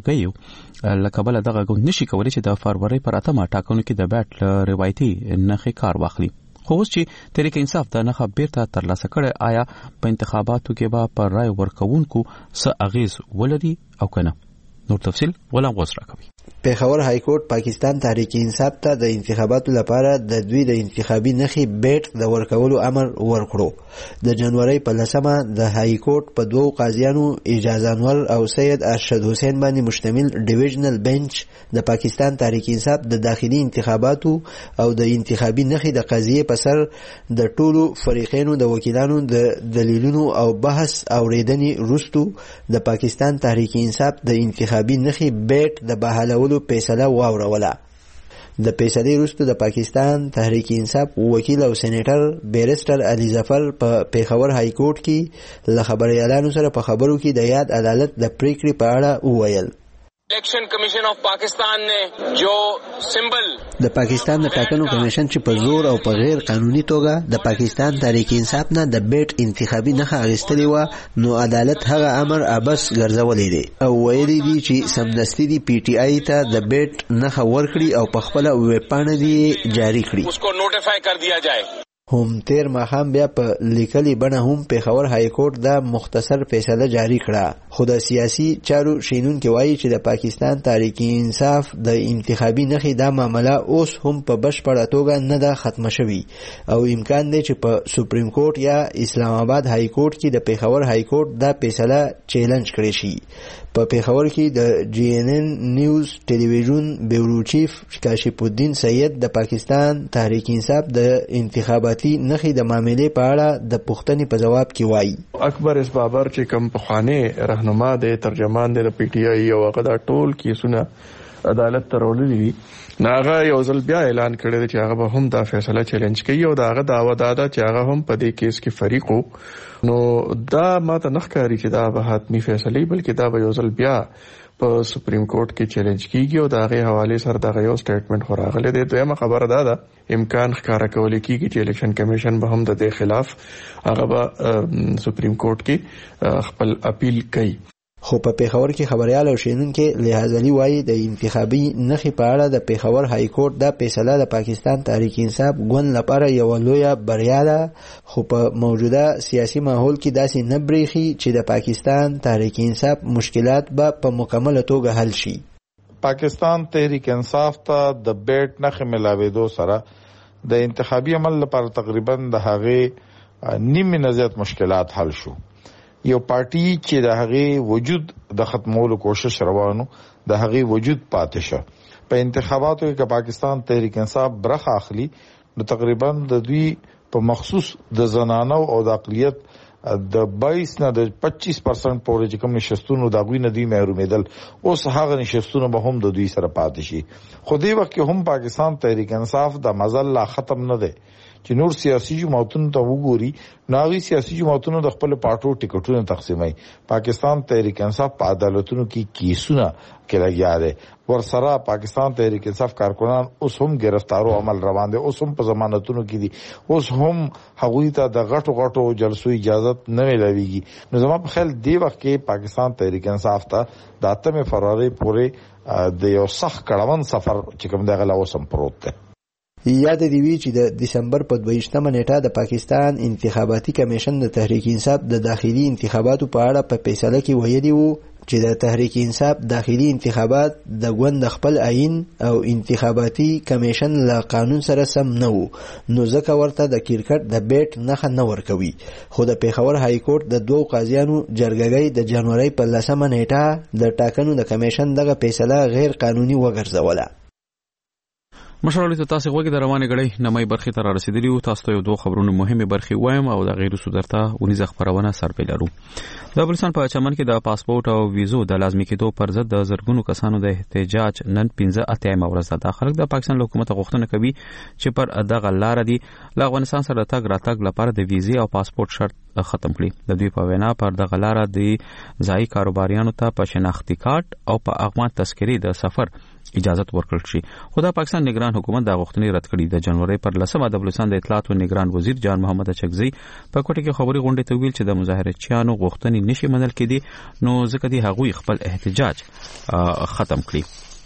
قاعدګي لکبل دغه ګوند نشي کولای چې د فروری پر اتمه ټاکنو کې د بیٹ روایتي نخي کار واخلي خو اوس چې تحریک انصاف د نخښه بیرته ترلاسه کړي آیا په انتخاباتو کې به پر رای ورکوونکو څه اغیز ولري او کنه نور تفصیل غلام غوث راکوي پیښور های کورټ پاکستان تحریک انصاف ته د انتخاباتو لپاره د دوی د انتخابي نخي بیٹ د ورکولو امر ورکړو د جنوري په لسمه د های کورټ په دوو قاضیانو اجازه انور او سید ارشد حسین باندې مشتمل ډیویژنل بنچ د پاکستان تحریک انصاف د داخلي انتخاباتو او د انتخابي نخي د قضیې په سر د ټولو فریقینو د وکیلانو د دلیلونو او بحث اوریدنې وروسته د پاکستان تحریک انصاف د انتخابي نخي بیٹ د بحالولو فیصله واوروله د فیصلې وروسته د پاکستان تحریک انصاف وکیل او سېنیټر بیرسټر علي ظفر په پیښور های کورټ کې له خبريالانو سره په خبرو کې د یاد عدالت د پریکړې په اړه وویل election commission of Pakistan ने जो सिंबल د پاکستان د ټاکنو کمیشن چې په زور او په غیر قانوني توګه د پاکستان تحریک انصاف نه د بیٹ انتخابي نخښه اخیستلې و نو عدالت هغه امر ابس ګرځولې دي او ویلي دي چې سمدستي دي پی ټی آی ته د بیٹ نخښه ورکړي او په خپل ویب پاڼه دي جاری کړي उसको نوټیفای کر دیا جائے هم تیر ماښام بیا په لیکلي بڼه هم پیښور های کورټ دا مختصر فیصله جاری کړه خو د سیاسي چارو شینونکي وایي چې د پاکستان تحریک انصاف د انتخابي نخي دا معامله اوس هم په بشپړه توګه نه ده ختمه شوې او امکان دی چې په سپریم کورټ یا اسلام آباد های کورټ کې د پیښور های کورټ دا فیصله چیلنج کړي شي په پیښور کې د جی ان ان نیوز ټلویزیون بیورو چیف کاشف الدین سید د پاکستان تحریک انصاف د انتخاباتي نخي د معاملې په اړه د پوښتنې په جواب کې وایي اکبر اس بابر چې کم پخوانه رهنما د ترجمان د پی ټی آی او هغه د ټول کیسونه عدالت ته وړلې ناغه یو ځل بیا اعلان کړی چې هغه به هم دا فیصله چیلنج کوي او دا هغه داوا دادا چې هغه هم په دې کیس کې فریقو نو دا ماته نخکاری چې دا به حتمی فیصله بلکې دا به یو ځل بیا په سپریم کورټ کې چیلنج کیږي او دا غي حواله سره دا یو سټیټمنټ خوراغله دی دویمه خبره ده ده امکان ښکارا کول کیږي چې الیکشن کمیشن به هم د دې خلاف هغه به سپریم کورټ کې خپل اپیل کوي خو په پیښور کې خبريال او شینونکو لحاظلی وایي د انتخابي نخي په اړه د پیښور های کورټ د فیصله د پاکستان تحریک انصاف ګوند لپاره یو لوی بریا ده خو په موجوده سیاسي ماحول کې داسې نه بریخي چې د پاکستان تحریک انصاف مشکلات به په مکمل توګه حل شي پاکستان تحریک انصاف ته د بیٹ نخي ملاوېدو سره د انتخابي عمل لپاره تقریبا د هغه نیمه نزيات مشکلات حل شو یو پارټي چې د هغه وجود د ختمولو کوشش روانو د هغه وجود پاتې شه په انتخاباتو کې پاکستان تحریک انصاف برخه اخلي نو تقریبا د دوی په مخصوص د زنانو او د اقلیت د بایس نه د پچیس پرسنټ پورې چې کوم نشستونو دا غوی نه دی محرومېدل، اوس هغه نشستونه به هم د دوی سره پاتې شي. خو دې وخت کې هم پاکستان تحریک انصاف د مزل لا ختم نه دی چې نور سیاسي جماعتونو ته وګوري، ناغي سیاسي جماعتونو د خپل پارټو ټیکټونه تقسیموي. پاکستان تحریک انصاف په عدالتونو کې کیسونه کې لګیا دی. ورسره پاکستان تحریک انصاف کارکنان اوس هم گرفتارو عمل روان دي، اوس هم په ضمانتونو کې دي، اوس هم هغوی ته د غټو غټو جلسو اجازت نه ملويږي. نو زما په خیال دی وخت کې پاکستان تحریک انصاف ته د اتمه فروری پورې د یو سخت کړهون سفر چې کوم دغه لا اوسم پروت دی. یاد دی وی چې د دسمبر په دویشتمه نیټه د پاکستان انتخاباتي کمیشن د تحریک انصاف د داخلي انتخاباتو په اړه په فیصله کې ویلي وو چې د تحریک انصاف داخلي انتخابات د ګوند خپل عین او انتخاباتي کمیشن له قانون سره سم نه وو، نو ځکه ورته د کرکټ د بیټ نښه نه ورکوي. خو د پیښور های کورټ د دوو قاضیانو جرګګۍ د جنوري په لسمه نیټه د ټاکنو د کمیشن دغه فیصله غیر قانوني وګرځوله. مشرالي ته تاسو غوږی د روانه غړي نمای برخه تر رسیدلی او تاسو ته یو دوه خبرونه مهمه برخه وایم او د غیر صدرته ونیزه خبرونه سرپې لرو. د بلوچستان په چمن کې د پاسپورت او ویزو د لازمي کېدو پر ضد د زرګونو کسانو د احتجاج نن پنځه اتیا ورځ د خلک د پاکستان حکومت غوښتنه کوي چې پر دغه لار دي له افغانستان سره تګ راتګ لپاره د ویزې او پاسپورت شرط ختم کړي. د دوی په وینا پر دغه لار د ځای کاروباریانو ته په شناختی کارت او په اقامت تذکرې د سفر اجازه ورکړل شي. خو د پاکستان نگران حکومت د غوښتنې رد کړې. د جنوري پر لسمه د بلوچستان د اطلاعات او نگران وزیر جان محمد اچکزی په کوټه کې خبري غونډه ته ویل چې د مظاهرچیانو غوښتنې نشي منل کېدي، نو ځکه دی هغوی خپل احتجاج ختم کړي.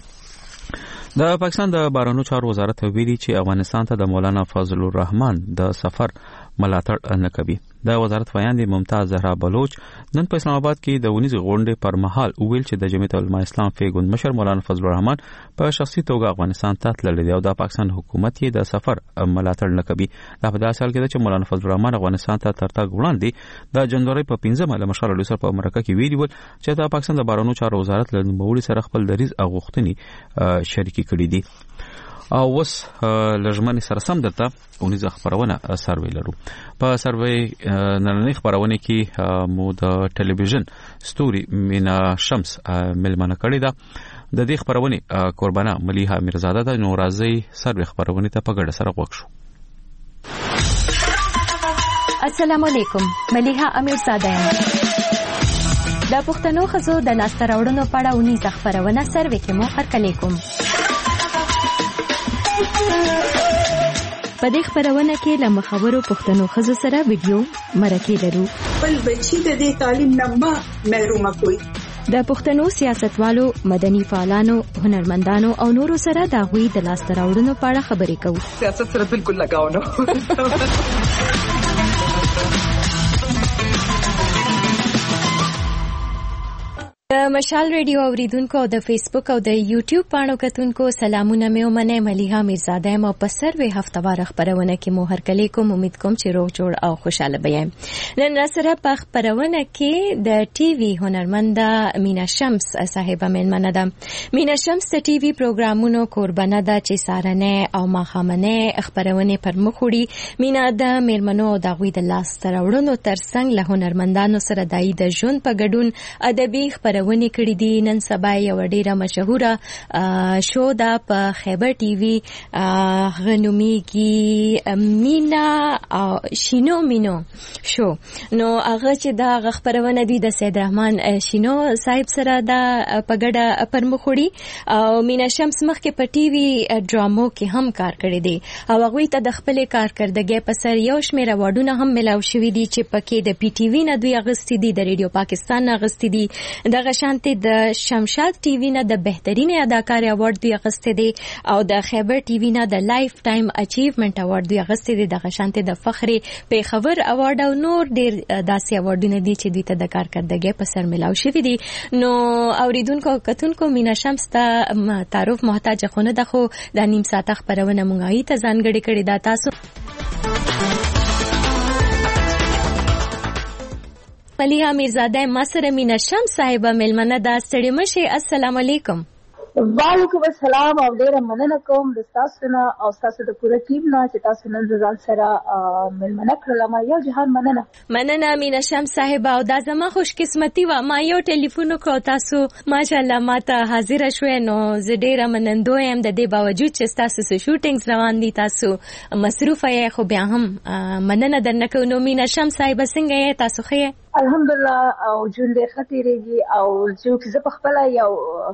د پاکستان د بهرنیو چارو وزارت ویلي چې افغانستان ته د مولانا فضل الرحمن د سفر ملاتړ نه کوي. د وزارت ویاند ممتاز زهرا بلوچ نن په اسلام آباد کې د ونیز غونډې پر مهال ویل چې د جمعیت العلماء اسلام فیګوند مشر مولانا فضل الرحمن په شخصي توګه افغانستان ته تللی دی او د پاکستان حکومت یې د سفر ملاتړ نه کوي. دا په داسې حال کې ده چې مولانا فضل الرحمن افغانستان ته تر تګ وړاندې د جنوري په پنځمه له مشر علي سره په مرکه کې ویلي ول چې د پاکستان د بهرنیو چارو وزارت له نوموړي سره خپل دریځ او غوښتنې شریکي کړي دي. او وس لجمنې سره سم درته اونیزه خبرونه سروي لرو. په سروي نننۍ خبرونه کې مو د ټلویزیون ستوري مینا شمس ملمنه کړې ده. د دې خبرونه قربانه ملیحه میرزاده د نورازي سروي خبرونه ته په ګډه سره وښو. السلام علیکم، ملیحه امیرزاده یم. د پښتنو خزو د لاسته راوړنو په اړه اونیزه خبرونه سروي کې مو هرکلی کوم. په دې خبرونه کې له مخورو پښتنو ښځو سره ویډیو مرکې لرو. بل بچی د دې تعلیم نه محروم کوي. د پښتنو سیاستوالو، مدني فعالانو، هنرمندانو او نورو سره د هغوی د لاسته راوړنو په اړه خبرې کوو. سیاست سره بالکل لګاو نه. د مشال ریډیو اوریدونکو او د فیسبوک او د یوټیوب پاڼو کتونکو سلامونه مې ومنه. ملیحه میرزاده یم او په سروي هفتهواره خبرونه کې مو هرکلی کوم. امید کوم چې روغ جوړ او خوشاله به یم. نن راسره په خبرونه کې د ټي وي هنرمنده مینا شمس صاحبه مېلمنه ده. مینا شمس د ټي وي پروګرامونو قربانه ده چې سهارنۍ او ماښامنۍ خبرونه پر مخ وړي. مینا د مېلمنو او د هغوی د لاسته راوړنو ترڅنګ له هنرمندانو سره د هغوی د ژوند په ګډون ادبي خبرونه ونی کړی دي. نن سبا یو ډیره مشهوره شو ده په خیبر ټي وي، غنومیږي مینا او شینو مینو شو. نو هغه چې دا خبرونه دي د سید رحمان شینو صاحب سره دا په ګډه پر مخ وړي او مینا شمس مخکې په ټي وي ډرامو کې هم کار کړی دی او هغوی ته د خپل کارکردګۍ په سر یو شمېر اواډونه هم ملاو شوي دي چې پکې د پی ټي وي نه دوی اغوستي دي، د ریډیو پاکستان نه اغوستي دي، دغه شانتي د شمشاد ټي وي نه د بهترین اداکار ایوارډ دی اغوسته دي او د خیبر ټي وي نه د لایف ټایم اچیومنت ایوارډ دی اغوسته دي. دغه شانتي د فخر پیښور ایوارډ او نور ډیر داسې ایوارډونه دي چې دوی ته د کارکردګۍ په سر ملاو شوي دي. نو اوریدونکو کتونکو مینا شمس ته تعارف محتاج خونه ده، خو د نیم ساعته خبرونه مونږ یې ته ځانګړې کړې ده. تاسو ملیحه میرزاده ما سره مینا شمس صاحبه مېلمنه ده. ستړي مشئ. السلام علیکم. وعلیکم السلام او ډیره مننه کوم د تاسو نه او تاسو د پوره ټیم نه چې تاسو نن ځان سره ملمنه کړل. ما یو جهان مننه مننه مینا شمس صاحب او دا زما خوش قسمتي و ما یو ټلیفون کو تاسو ماشاءالله ماته حاضر شوه نو زه ډیره منندوی ام د دې باوجود چې تاسو سره شوټینګز روان دي تاسو مصروف یې خو بیا هم مننه درنه کوم. مینا شمس صاحب څنګه یې تاسو خې؟ الحمدلله او جون دې خطرېږي او چې زه په خپل یو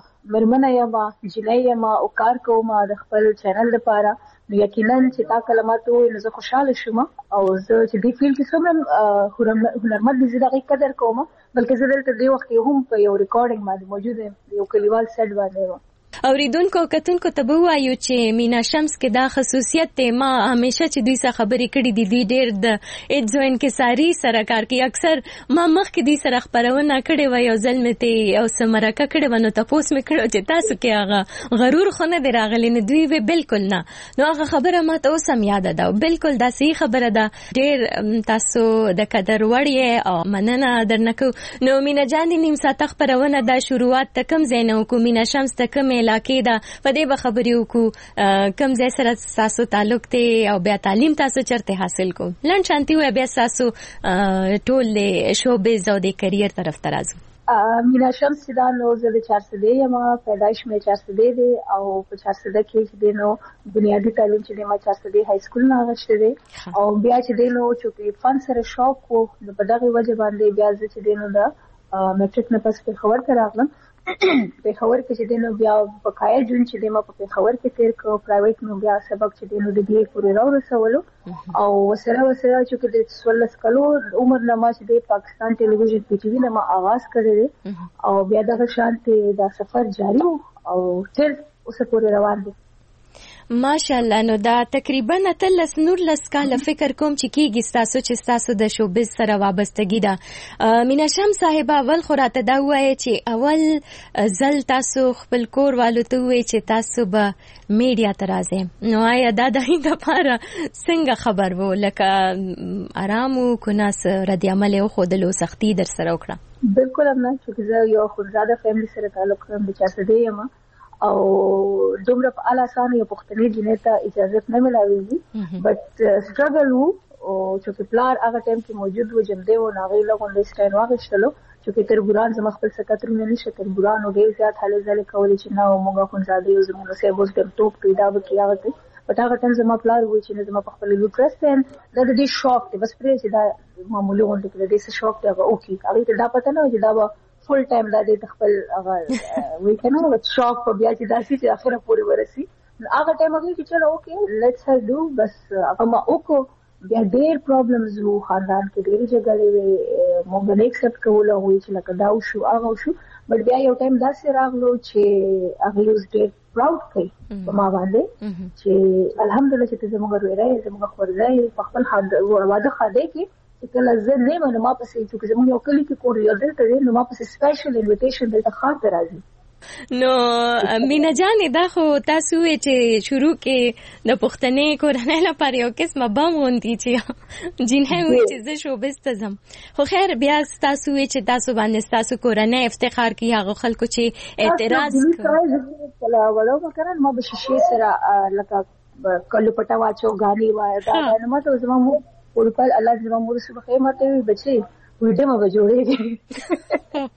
مرمنه یم جنۍ یم او کار کوم د خپل چینل لپاره نو یقینا چې تا کلمات وایي نو زه خوشاله شوم او زه چې دې فیلډ کې څومره هنرمند دي زه د هغې قدر کوم بلکې زه دلته دې وخت کې هم په یو ریکارډینګ باندې موجود یم یو کلیوال سیټ باندې یم. اوریدونکو کتونکو ته به وایو چې مینا شمس کې دا خصوصیت ته ما همیشه چې دوی سره خبرې کړې دي دوی ډېر د ایډز او انکساري سره کار کوي. اکثر ما مخکې دوی سره خبرونه کړې وه یو ځل مې ته یو څه مرکه کړې وه نو تپوس مې کړی چې تاسو کې هغه غرور خو نه دی راغلی نو دوی وی بالکل نه نو هغه خبره ما ته اوس هم یاده ده بالکل دا صحیح خبره ده. ډېر تاسو د قدر وړ یې او مننه درنه کوو. نو مینا جان دې نیم ساعته خپرونه دا شروعات ته کوم ځای نه وکړو مینا شمس ته کوم علاقې ده په دې به خبرې وکړو کوم ځای سره تاسو تعلق دی او بیا تعلیم تاسو چرته حاصل کو لنډ شانتي وي بیا تاسو ټول شوبز او د کریئر طرف ته راځو. مینا شمس چې دا نو زه د چارسده یم پیدایش مې چارسده دی او په چارسده کې چې دی نو بنیادي تعلیم چې دی ما چارسده های سکول نه اغشته دی او بیا چې دی نو چې فن سره شوق وو نو په دغه وجه باندې بیا چې دی نو دا میټریک نه پس په خبر ته راغلم په خبر کې چې دی نو بیا په کایا جون چې دی ما په خبر کې تیر کو پرایویټ نو بیا سبق چې دی نو د بي پورې راو رسولو او وسره وسره چې د څوارلس کلو عمر نه ما چې دی پاکستان ټلویزیون په ټي وي نه ما آغاز کړی او بیا دغه شانته دا سفر جاری او تر اوسه پورې روان دی ماشاءالله. نو دا تقریبا اتلس نورلس کاله فکر کوم چې کېږي ستاسو چې ستاسو د شوبز سره وابستګي ده. مینا شمس صاحب اول خو راته دا ووایه چې اول ځل تاسو خپل کور والو ته ووایئ چې تاسو به میډیا ته راځئ نو آیا دا د هغې دپاره څنګه خبر و لکه ارام و که نه څه رد عمل یې وښودلو سختي در سره وکړه؟ بالکل هم نه چې زه یو خونزاده فیملي سره تعلق لرم د چارسدې یم او دومره په اعلی اسانه یو پښتني جنۍ ته اجازه نه ملاويږي بٹ سټرګل وو او چې پلار هغه ټایم کې موجود و جمدې و ناغې لغون لیسټاین واغشتلو چې تر ګران زما خپل سکاترونه نشه تر ګران او ډېر زیات حاله ځلې کولې چې نه مونږه خون زاده یو زمونږ سه بوز د ټوپ پیدا وکړي هغه په هغه ټایم زما پلار وی چې زما په خپل لوټرست دا د دې شوق دی بس پرې چې دا معمولی غونډه کې د دې شوق دی هغه اوکي هغه ته دا پته نه چې دا فل ټایم دا د خپل هغه وی کنه نو شوق په بیا چې داسې چې اخره پورې ورسي هغه ټایم هغه چې چلو اوکې لیټس هر ډو بس هغه ما وکړو بیا ډېر پرابلمز وو خاندان کې ډېرې جګړې وې موږ نه اکسپټ کوله وی چې لکه دا وشو هغه وشو بٹ بیا یو ټایم داسې راغلو چې هغه اوس ډېر پراود کوي په ما باندې چې الحمدلله چې زموږ وروره زموږ خورځای په خپل واده خاده کې کله زه نه منم ما پسې چې زموږ یو کلی کې کور یو دلته نو ما پسې سپیشل انویټیشن دلته خاطر راځي. نو مینا جان دا خو تاسو چې شروع کې د پښتنې کورنۍ لپاره یو قسمه بم غوندي چې جنه وي چې زه شوبز ته ځم خو خیر بیا تاسو چې تاسو باندې تاسو کورنۍ افتخار کوي هغه خلکو چې اعتراض کوي کله وړو مکرن ما به شیشه سره لکه کلو پټا واچو غالي وای دا نه ماته زما مو ورکل الله دې موږ سره خیر ماته وي بچي وډه ما جوړېږي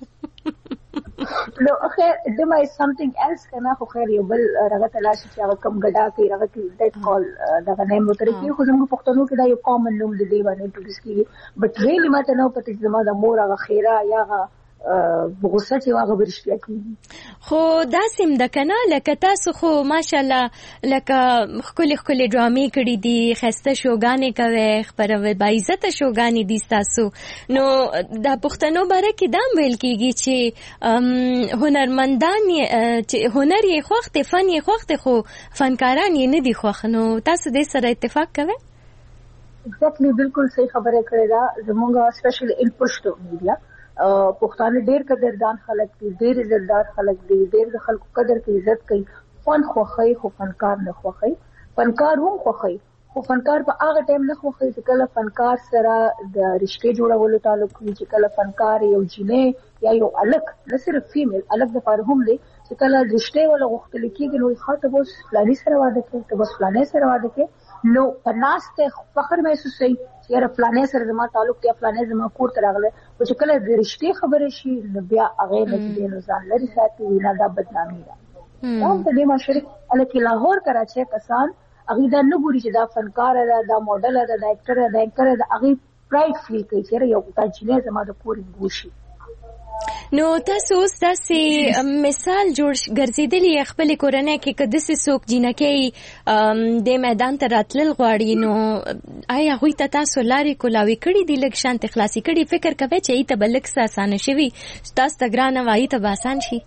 نو خیر دما is something else کنه خو خیر یو بل رغه تلاش چې هغه کم غډا کوي رغه کې دیٹ کال دا نه مو تر کې خو زموږ پښتنو کې دا یو کامن نوم دی باندې ټوګس کې بٹ ریلی ماته نو پته زما د مور هغه خیره یا هغه بغوسه چې واغه برشتیا کوي خو دا سیم د کنه لکه تاسو خو ماشاءالله لکه خولي خولي ډرامې کړې دي خسته شوګانې کوي خبره با عزت شوګانې دي تاسو نو د پښتنو باره کې دا ویل کیږي چې هنرمندان چې هنر یې خوخت فن یې خوخت خو فنکاران یې نه دي خوخ نو تاسو دې سره اتفاق کوئ؟ ایگزیکټلی بالکل صحیح خبره کړې ده زموږه سپیشل ان پښتو میډیا پښتانه ډېر قدردان خلک دي ډېر عزتدار خلک دي ډېر د خلکو قدر کوي عزت کوي فن خوښي خو فنکار نه خوښي فنکار هم خوښي خو فنکار په هغه ټایم نه خوښي چې کله فنکار سره د رشتې جوړولو تعلق وي چې کله فنکار یو جنې یا یو الک نه صرف فیمیل الک د لپاره هم دی چې کله رشته ولا غوښتل کېږي نو خاطر بس فلاني سره واده کوي ته بس فلاني سره واده کوي نو په ناس ته فخر محسوسوي چې یاره فلاني سره زما تعلق دی فلاني زما کور ته راغله او چې کله د رشته خبره شي نو بیا هغه نه دي نو ځان لري ساتي نه دا بدنامي ده نو په دې ماشره الکه لاهور کراچي کسان هغه دا نه ګوري چې دا فنکار ده دا موډل ده دا اکټر ده دا اکټر ده هغه پرایډ فیل کوي چې یو تاجینه زما د کور ګوشي نو تاسو اوس داسې مثال جوړ ګرځېدلی خپل کورنۍ کې که داسې څوک جینکۍ د میدان ته راتلل غواړي نو آیا هغوی ته تاسو لارې کولاوي کړي دي لږ شانتې خلاصې کړي فکر کوئ چې هغوی ته به لږ څه اسانه شوي تاسو ته ګرانه وه هغوی ته به اسان شي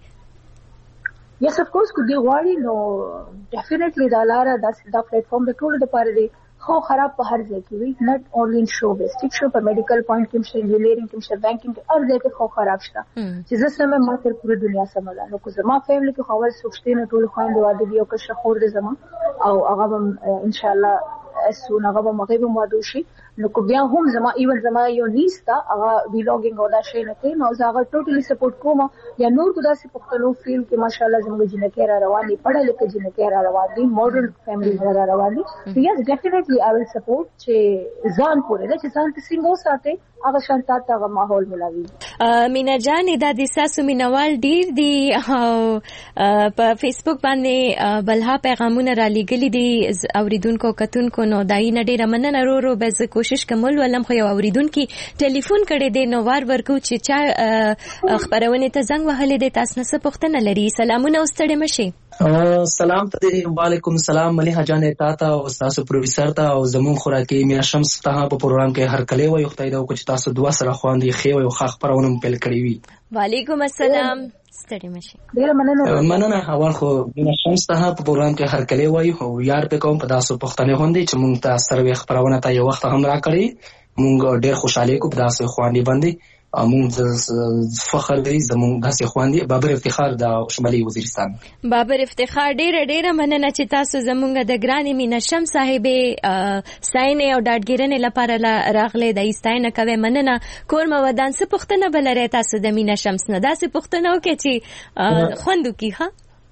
یس اف کورس که دوی غواړي نو ډیفینټلی دا لاره دا پلیټفارم د ټولو دپاره دی خو خراب په هر ځای کې وي نټ اونلی ان شو بیس ټیک شو په میډیکل پوینټ کې مشه انجینیرینګ کې مشه بانکینګ کې هر ځای کې خو خراب شته چې زه سمه ما تر پوره دنیا سمه نو کو زما فیملی کې خو ول سوچته نه ټول خويند واده دی او که شخور دي زما او هغه ان شاء الله اسونه هغه مغه به مودو شي نو کو بیا هم زما ایون زما یو نیستا هغه ویلاګینګ او دا شی نه کوي نو زه هغه ټوټلی سپورټ کوم یا نور کو داسې پښتنو فیل کې ماشاءالله زموږ جنکه را رواني پړه لیکه جنکه را رواني ماډرن فیملی را رواني یس ډیفینټلی آی ویل سپورټ چې ځان پورې ده چې ځان ته څنګه ساتي هغه شانته هغه ماحول ملاوي مینا جان دا د ساسو مینوال ډیر دی او په فیسبوک باندې بلها پیغامونه را لګلي دي اوریدونکو کتونکو نو دای نه ډیر مننه ورو ورو به زه کوشش کوم ولم خو یو اوریدونکو ټلیفون کړي دی نو وار ورکو چې چا خبرونه ته زنګ وهلې دي تاسو نه څه پوښتنه لري سلامونه واستړې مشي سلام ته وعلیکم سلام مليحه جان تاته او تاسو پروفیسور ته او زمون خوراکي مینا شمس ته په پروګرام کې هر کله وي خدای دا کو چې تاسو دوا سره خواندي خو او خاخ پرونه پیل کړی وي وعلیکم السلام ستړي مشي ډیر مننه مننه اول خو مینا شمس ته په پروګرام کې هر کله وي او یار په کوم په تاسو پښتنه هوندي چې مونږ ته سره خبرونه ته یو وخت هم را کړی مونږ ډیر خوشاله کو په تاسو خواندي باندې امون فخر دی زمون داسې خواندي بابر افتخار د شمالي وزیرستان بابر افتخار ډیره ډیره مننه چې تاسو زمونږ د ګرانې مینا شمس صاحبې ساينه او ډاډګیرنې لپاره راغلي د ایستاینه کوي مننه کور مو ودان څه پښتنه بلره تاسو د مینا شمس نه داسې پښتنه وکړي چې خوندو کی ها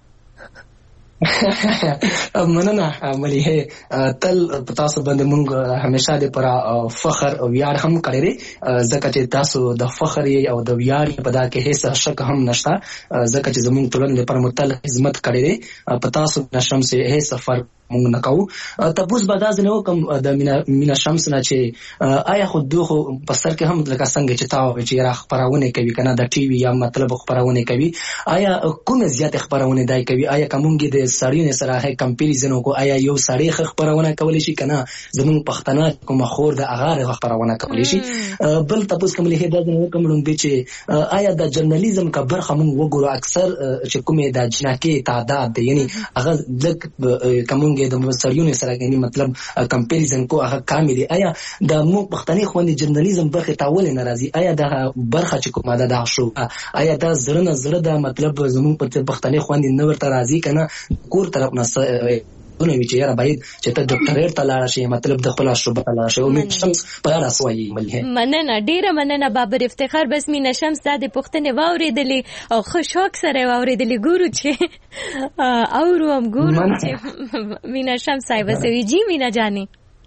مننه مليحه تل تاسو باندې مونږ همیشه د پر فخر او ویاړ هم کړی ځکه چې تاسو د فخر او د ویاړ په دا کې هیڅ شک هم نشته ځکه چې زموږ ټولنې لپاره متل خدمت کړی په تاسو نشم سه هیڅ فرق مونږ نه کوو تاسو به دا ځنه کوم د مینا مینا شمس نه چې آیا خو دوه په سر کې هم لکه څنګه چې تاسو چې را خبرونه کوي کنه د ټي وي یا مطلب خبرونه کوي آیا کوم زیات خبرونه دای کوي آیا کومګي د سړیو سره هي کمپیریزن کو آیا یو سړی خبرونه کولی شي کنه زمون پښتنه کوم خور د اغار خبرونه کولی شي بل تاسو کوم له دا ځنه کوم لوم دي چې آیا د جرنالیزم کا برخه مونږ وګورو اکثر چې کومه د جنکه تعداد دی یعنی هغه د کومګي د سړیو سره یعنی مطلب کمپیریزن کو هغه کامل دی آیا د مو پښتني خوندې جرنالیزم برخه تاول ناراضي آیا د برخه چې کومه ده دا شو آیا دا زړه نه زړه د مطلب زمون پښتني خوندې نو ورته راضي کنه کور طرف نه نو وی چې یاره باید چې ته ډاکټر ته لاړ شې مطلب د خپل شوبه لاړ شې او شمس په اړه سوي ملي مننه ډیره مننه بابر افتخار بس مینا شمس د پښتنې واوریدلې او خوشحال سره واوریدلې ګورو چې اورو هم ګورو چې مینا شمس صاحب سوي جی مینا جاني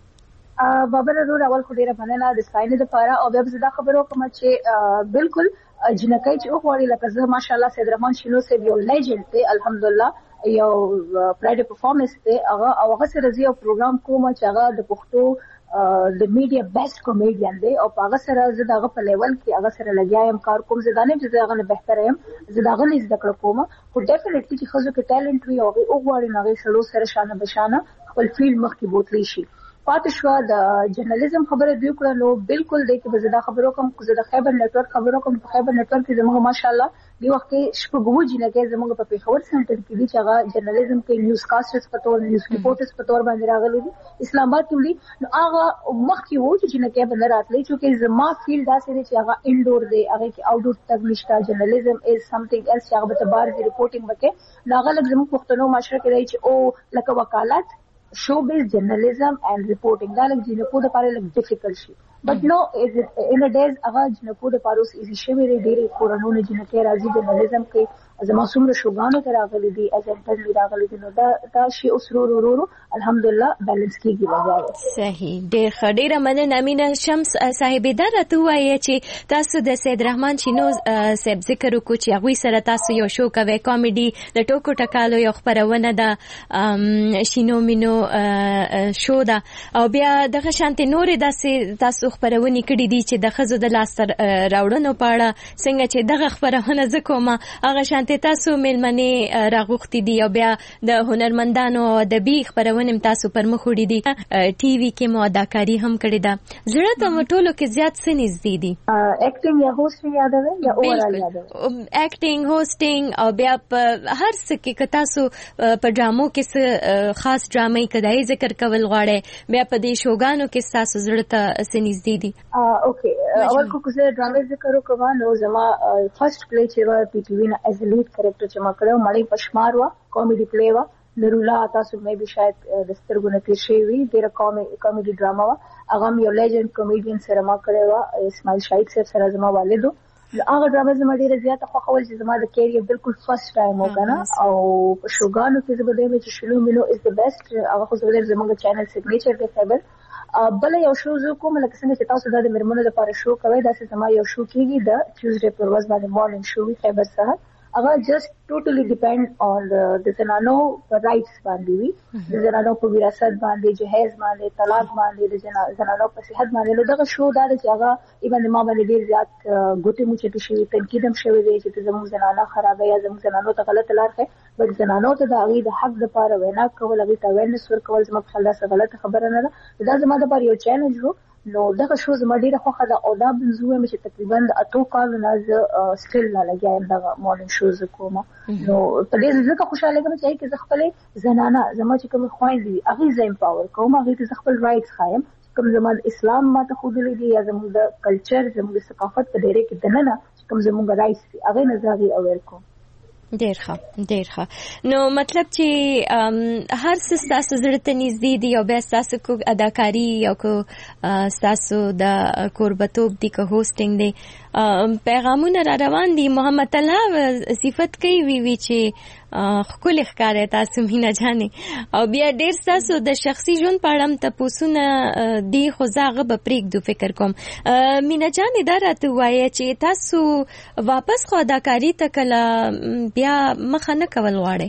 بابر ضرور اول خو ډیره مننه د ساينه لپاره او بیا زدا خبرو کوم چې بالکل جنکای چې وګوري لکه زه ماشاءالله سید رحمان شینو سه یو لیجند دی الحمدلله یو پرایډ پرفارمنس دی هغه هغه سره زیو پروګرام کوم چې هغه د پښتو د میډیا بیسټ کامیډین دی او هغه سره زه دغه په لیول کې هغه سره لګیایم کار کوم زه نه چې هغه نه بهتر یم زه دغه نه زده کړم کوم خو ډیفینټلی چې خو کې ټالنت وي او وګوري نه سره سره شانه بشانه خپل فیلډ مخکې بوتلی شي پاتې شو د جرنالیزم خبره دی کړه نو بالکل دی چې زه دا خبرو کوم چې د خیبر نتورک خبرو کوم په خیبر نتورک کې زموږ ماشاءالله دی وخت کې شپږو جنګه زموږ په پیښور سنټر کې دي چې هغه جرنالیزم کې نیوز کاسټرز په تور نیوز ریپورټرز په تور باندې راغلي دي اسلام آباد کې نو هغه مخکې وو چې جنګه باندې راتلې چې زما فیلډ داسې دی چې هغه انډور دی هغه کې آوټډور تک نشته جرنالیزم از سمثینګ ایلس چې هغه به بار دی ریپورټینګ وکړي ناغه لږ زموږ پښتنو معاشره کې دی چې او لکه وکالت show based journalism and reporting da like jinako da pare like difficult shi but no in a days aga jinako da paros easy she mere dere korano ne jinake razi journalism ke زما څومره شوګانو ته راغلي دي اجنټل راغلي دي نو دا دا شی اوس ورو ورو الحمدلله بیلانس کیږي وځي. صحیح ډیر ښه ډیره مننه امینه شمس صاحب دا راته وایي چې تاسو د سید رحمان شینو صاحب ذکر وکړو چې هغوی سره تاسو یو شو کوي کامیډي د ټوکو ټکالو یو خپرونه ده شینو مینو شو ده او بیا دغه شانتي نورې داسې تاسو خپرونې کړې دي چې د ښځو د لاسته راوړنو په اړه څنګه چې دغه خپرونه زه کومه هغه شانتي تاسو میلمنې راغوښتي دي او بیا د هنرمندانو او ادبي خپرونې تاسو پر مخ وړي دي ټي وي کې مو اداکاری هم کړې ده. زړه ته مټولو کې زیات څه نږدې دي؟ اکټینګ یا هوسټینګ یادوي یا اورال یادوي؟ اکټینګ هوسټینګ او بیا په هر څه کې که تاسو په ډرامو کې څه خاص ډرامې کدای ذکر کول غواړئ بیا په دې شوګانو کې تاسو زړه ته څه نږدې دي؟ اوکې اول کو کوزه ډرامې ذکر وکړم نو زما فرست پلی چې و پی ټي وی نه ایز لیډ کریکټر چې ما کړو مړی پشمار وا کامیډي پلی وا نرولا تاسو مې به شاید د سترګو نه کې شي وي ډیره کامیډي ډراما وا هغه یو لیجند کامیډین سره ما کړو وا اسماعیل شاهید صاحب سره زما والدو هغه ډراما زما ډیره زیاته خوښول چې زما د کیریئر بالکل فرست ټایم وکنه او په شوګانو کې زه به دې چې شلو مینو از د بیسټ هغه خو زما زموږ چینل سیګنیچر دی خبر بل یو شو زه کوم لکه څنګه چې تاسو د مرمنو لپاره شو کوي دا چې زما یو شو کیږي د ټیوزډے پر ورځ باندې مارنینګ شو وي خبر سره هغه جست ټوټلی ډیپند آن د زنانو رائټس باندې وي د زنانو په وراثت باندې جهیز باندې طلاق باندې د زنانو په صحت باندې نو دغه شو دا چې هغه ایبن ما باندې ډیر زیات ګوتې موچې شي تنقید هم شوی دی چې زموږ زنانه خرابه یا زموږ زنانو ته غلط لار ښه بل زنانو ته د هغې د حق لپاره وینا کول هغې ته اویرنس ورکول زما په خیال داسې غلطه خبره نه ده دا زما دپاره یو چیلنج و نو دغه شو زما ډیره خوښه ده او دا بنځو یم چې تقریبا د اتو کالو نه زه سټیل نه لګیا یم دغه مارنینګ شو زه کومه نو په دې ځکه خوشحاله یم چې کې زه خپلې زنانه زما چې کومې خویندې دي هغې زه امپاور کوم هغې ته زه خپل رایټس ښایم کوم زما د اسلام ماته ښودلی دي یا زموږ د کلچر زموږ د ثقافت په ډیرې کې دننه چې کوم زموږ رایټس دي هغې نه زه هغې اویر کوم. ډیر ښه ډیر ښه نو مطلب چې هر څه ستاسو زړه ته نږدې دي او بیا ستاسو کو اداکاري او کو ستاسو د کوربتوب دي که هوسټینګ دی پیغامونه را روان دي. محمد الله صفت کوي وی وی چې خپل ښکارې تاسو مینا جانې او بیا ډیر ستاسو د شخصي ژوند په اړه تاسو دی خو زاغه به پریږدو فکر کوم مینا جانې دا راته وایي چې تاسو واپس خو اداکاري ته کله بیا مخه نه کول غواړئ؟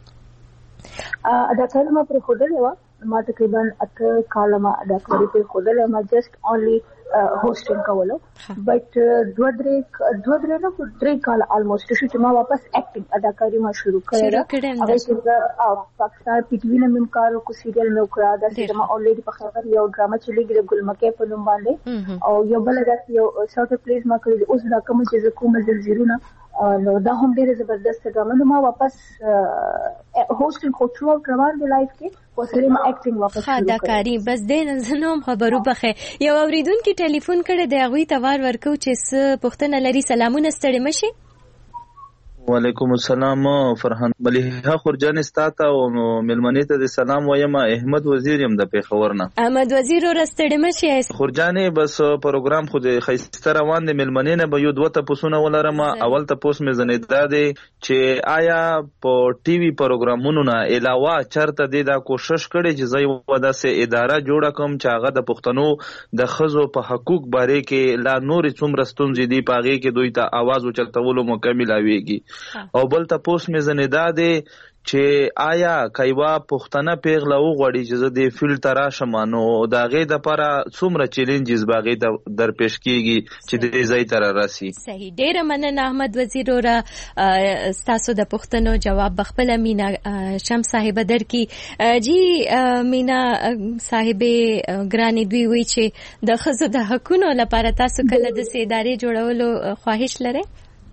اداکاري ما پرې ښودلې وه ما تقریبا اته کاله ما اداکاري پرې ښودلې ما جسټ اونلی هوسټینګ کولو بٹ دوه درې دوه درې نه درې کاله آلموسټ شو چې ما واپس اکټینګ اداکاري ما شروع کړې هغه چې پاکستان پی ټي وی نه مې کار وکړو سیریل مې وکړه دا چې ما اولریډي په خبر یو ډراما چلیږي د ګلمکې په نوم باندې او یو بل داسې یو شارټ پلیز ما کړی اوس دا کوم چې زه کوم زنځیرونه نو دا هم ډیره زبردست ډرامه نو ما واپس هوسټینګ خو ټرو آوټ روان دی لایف کې وسره ما اکټینګ واپس شروع کړم. اداکاري بس دې نه نوم خبرو بخې یو اوریدونکو ټلیفون کړی دی هغوی ته وار ورکو چې څه پوښتنه لري. سلامونه ستړي مشي. وعلیکم السلام فرحان ملیحه خورجان استاته او ملمنې ته د سلام وایم احمد وزیر يم د پیښور نه. احمد وزیر ورستړي مشي خورجانې بس پروګرام خو د خیسته روان د ملمنې نه به یو دوه تاسو ولرم اول تاسو مې زنیدا دي چې آیا په ټي وي پروګرامونو نه علاوه چرته د دا کوشش کړي چې زې ودا سه اداره جوړه کوم چې هغه د پښتنو د خزو په حقوق باره کې لا نور څومره ستونزې دي پاغي کې دوی ته आवाज اوچتولو مکمل اويږي او بل تاسو مې زنیدا دي چې آیا کایوا پښتنه پیغله وغوړي چې زه د فلټر راشمانو دا غي د لپاره څومره چیلنجز باغې در پیش کیږي چې د ځای تر راسي. صحیح ډیره مننه احمد وزیر اور تاسو د پښتنو جواب بخپل مینا شمس صاحب درکې جی مینا صاحب ګرانی دوی وی چې د خزو د حقونو لپاره تاسو کله د سیداري جوړولو خواهش لرئ؟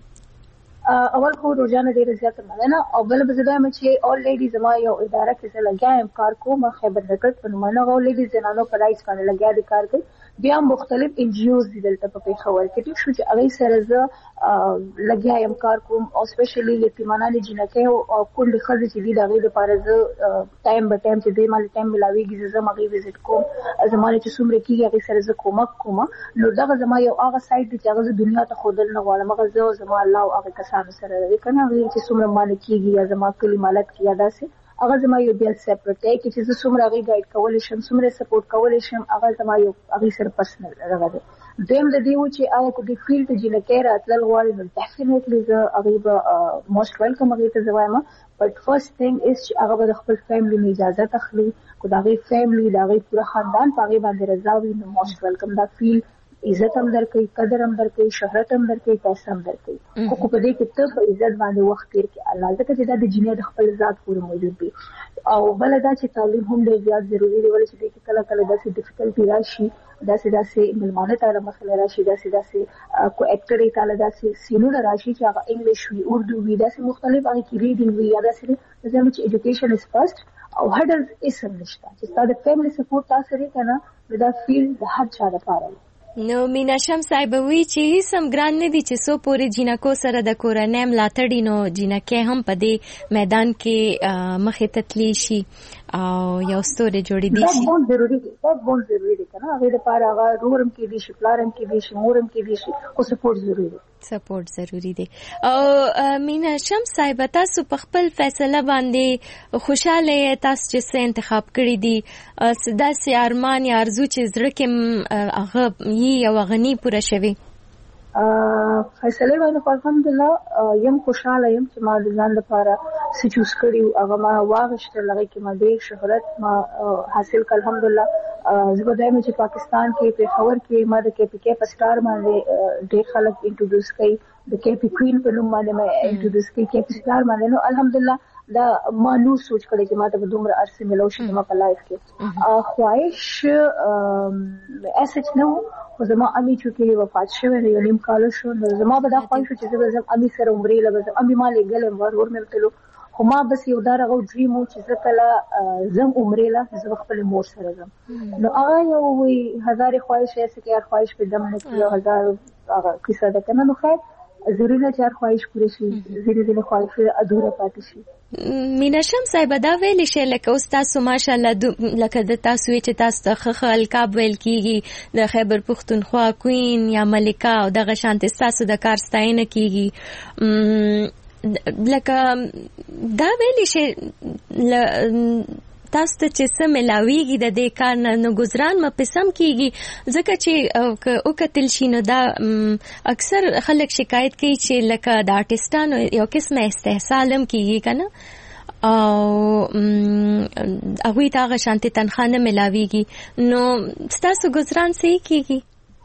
اول خو روزانه ډیره زیاته مننه او بل به زه وایم چې اولریډي زما یو اداره کې زه لګیا یم کار کوم خیبر نګهت په نوم نه اولریډي زنانو په رایټس باندې لګیا دي کار کوي بیا مختلف ان جی اوز دي دلته په پیښور کې ټیک شو چې هغه سره زه لګیا یم کار کوم او سپیشلی یتیمانان جنکه او کل خزې چې دي دغه لپاره زه ټایم به ټایم چې د مال ټایم ملاويږي زه مغي وزټ کوم زمانه چې څومره کیږي هغه سره زه کومک کوم نو دغه زما یو هغه سایت دی چې هغه دنیا ته خودل نه غواړم هغه زه زما الله او هغه کسانو سره دی کنه چې څومره مال کیږي یا زما کلی مالک کیه داسې هغه زما یو بیا سپریټ دی چې زه څومره غي ګایډ کولای شم څومره سپورټ کولای شم هغه زما یو هغه سره پرسنل راغلی دیم د دې و چې آیا کو د فیلډ جنکه راتل غواړي نو ډیفینیټلی زه هغه به موست ویلکم هغه ته زوایم بٹ فرست ثینګ از چې هغه د خپل فیملی نه اجازه تخلي کو دا غي فیملی دا غي پورا خاندان په هغه باندې رضا وي نو موست ویلکم دا فیل عزت هم درکې قدر هم درکې شهرت هم درکې پیسې هم درکې خو په دې کې ته په عزت باندې وخت تیر کې الله ځکه چې دا د جنې د خپل ذات پورې موجود دی او بل دا چې تعلیم هم ډېر زیات ضروری دی ولې چې د کله کله داسې ډیفیکلټي راشي داسې داسې ملمانه ته مسله راشي داسې داسې کو اکټر ته داسې سینو راشي چې هغه انګلیش وي اردو وي داسې مختلف هغه کې ریډینګ وي یا داسې زموږ چې ایجوکیشن از فرست او هډلز اسم نشته چې ستاسو د فیملی سپورټ تاسو لري کنه دا فیل د هر چا لپاره نو مینا شم صاحب وی چې سم ګران نه دي چې سو پورې جنکو سره د کورنۍ ملاتړي نو جنکه هم په دې میدان کې مخې تتلی شي او یو ستوري جوړې دي شي دا بہت ضروری دی دا بہت ضروری دی کنه هغه لپاره هغه رورم کې دي شي پلارم کې دي شي مورم کې دي شي او سپورټ ضروری دی سپورټ ضروری دی او مینا شم صاحب تاسو په خپل فیصله باندې خوشاله تاسو چې انتخاب کړی دي صدا سي ارمان یا ارزو چې زړه کې هغه یو غنی پوره شوی فیصله باندې الحمدلله یم خوشاله یم چې ما د ځان لپاره څه چوز کړی هغه ما واغشته لږه کې ما ډېر شهرت ما حاصل کړ الحمدلله زه به دایم چې پاکستان کې په خبر کې ما د کې پی کې په سٹار باندې ډېر خلک انټروډوس کړي د کې پی کوین په نوم باندې ما انټروډوس کړي کې پی سٹار باندې نو الحمدلله دا مانو سوچ کړی چې ما ته دومره عرصه ملو شي ما په لایف کې خواهش اساس نو خو زما امي چې وفات شوه یو نیم کال شو نو زما به دا خواهش چې زه امي سره عمرې لګم امي مالې ګلم ور ور مې تلو خو ما بس یو دا راغو ډریم چې زه کله زم عمرې لا زه خپل مور سره زم نو هغه یو وی هزار خواهش یې چې هر خواهش په دم نه کیو هزار هغه کیسه ده کنه نو خیر ضروري نه چې هر خواهش پوره شي ځینې ځینې خواهش ادوره پاتې شي مینا شم صاحب دا ویل شي لکه اوس تاسو ماشاءالله لکه د تاسو چې تاسو ته خل کاب ویل کیږي د خیبر پختونخوا کوین یا ملکه او دغه شانت تاسو د کار ستاینه کیږي لکه دا ویل شي تاسو ته چې سم ملاويږي د دې کار نه گزاران م پسم کیږي ځکه چې او کتل شي نو دا اکثر خلک شکایت کوي چې لکه د آرټیستانو یو قسمه استحصال هم کیږي کنه او هغه ته هغه شانتي تنخواه نه ملاويږي نو تاسو گزاران سې کیږي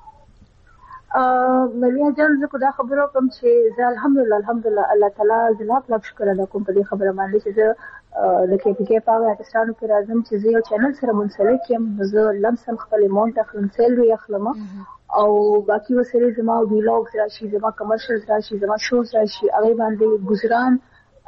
ملیا جان زه کو دا خبرو کوم چې زه الحمدلله الحمدلله الله تعالی زلا په شکر ادا کوم په دې خبره باندې چې زه د کې پی کې پاوه پاکستانو کې راځم چې زه یو چینل سره منسلک یم زه لمسم خپل مونټ اخلم سیل وی اخلم او باقي وسره زما ویلاګز راشي زما کمرشلز راشي زما شوز راشي هغه باندې گزاران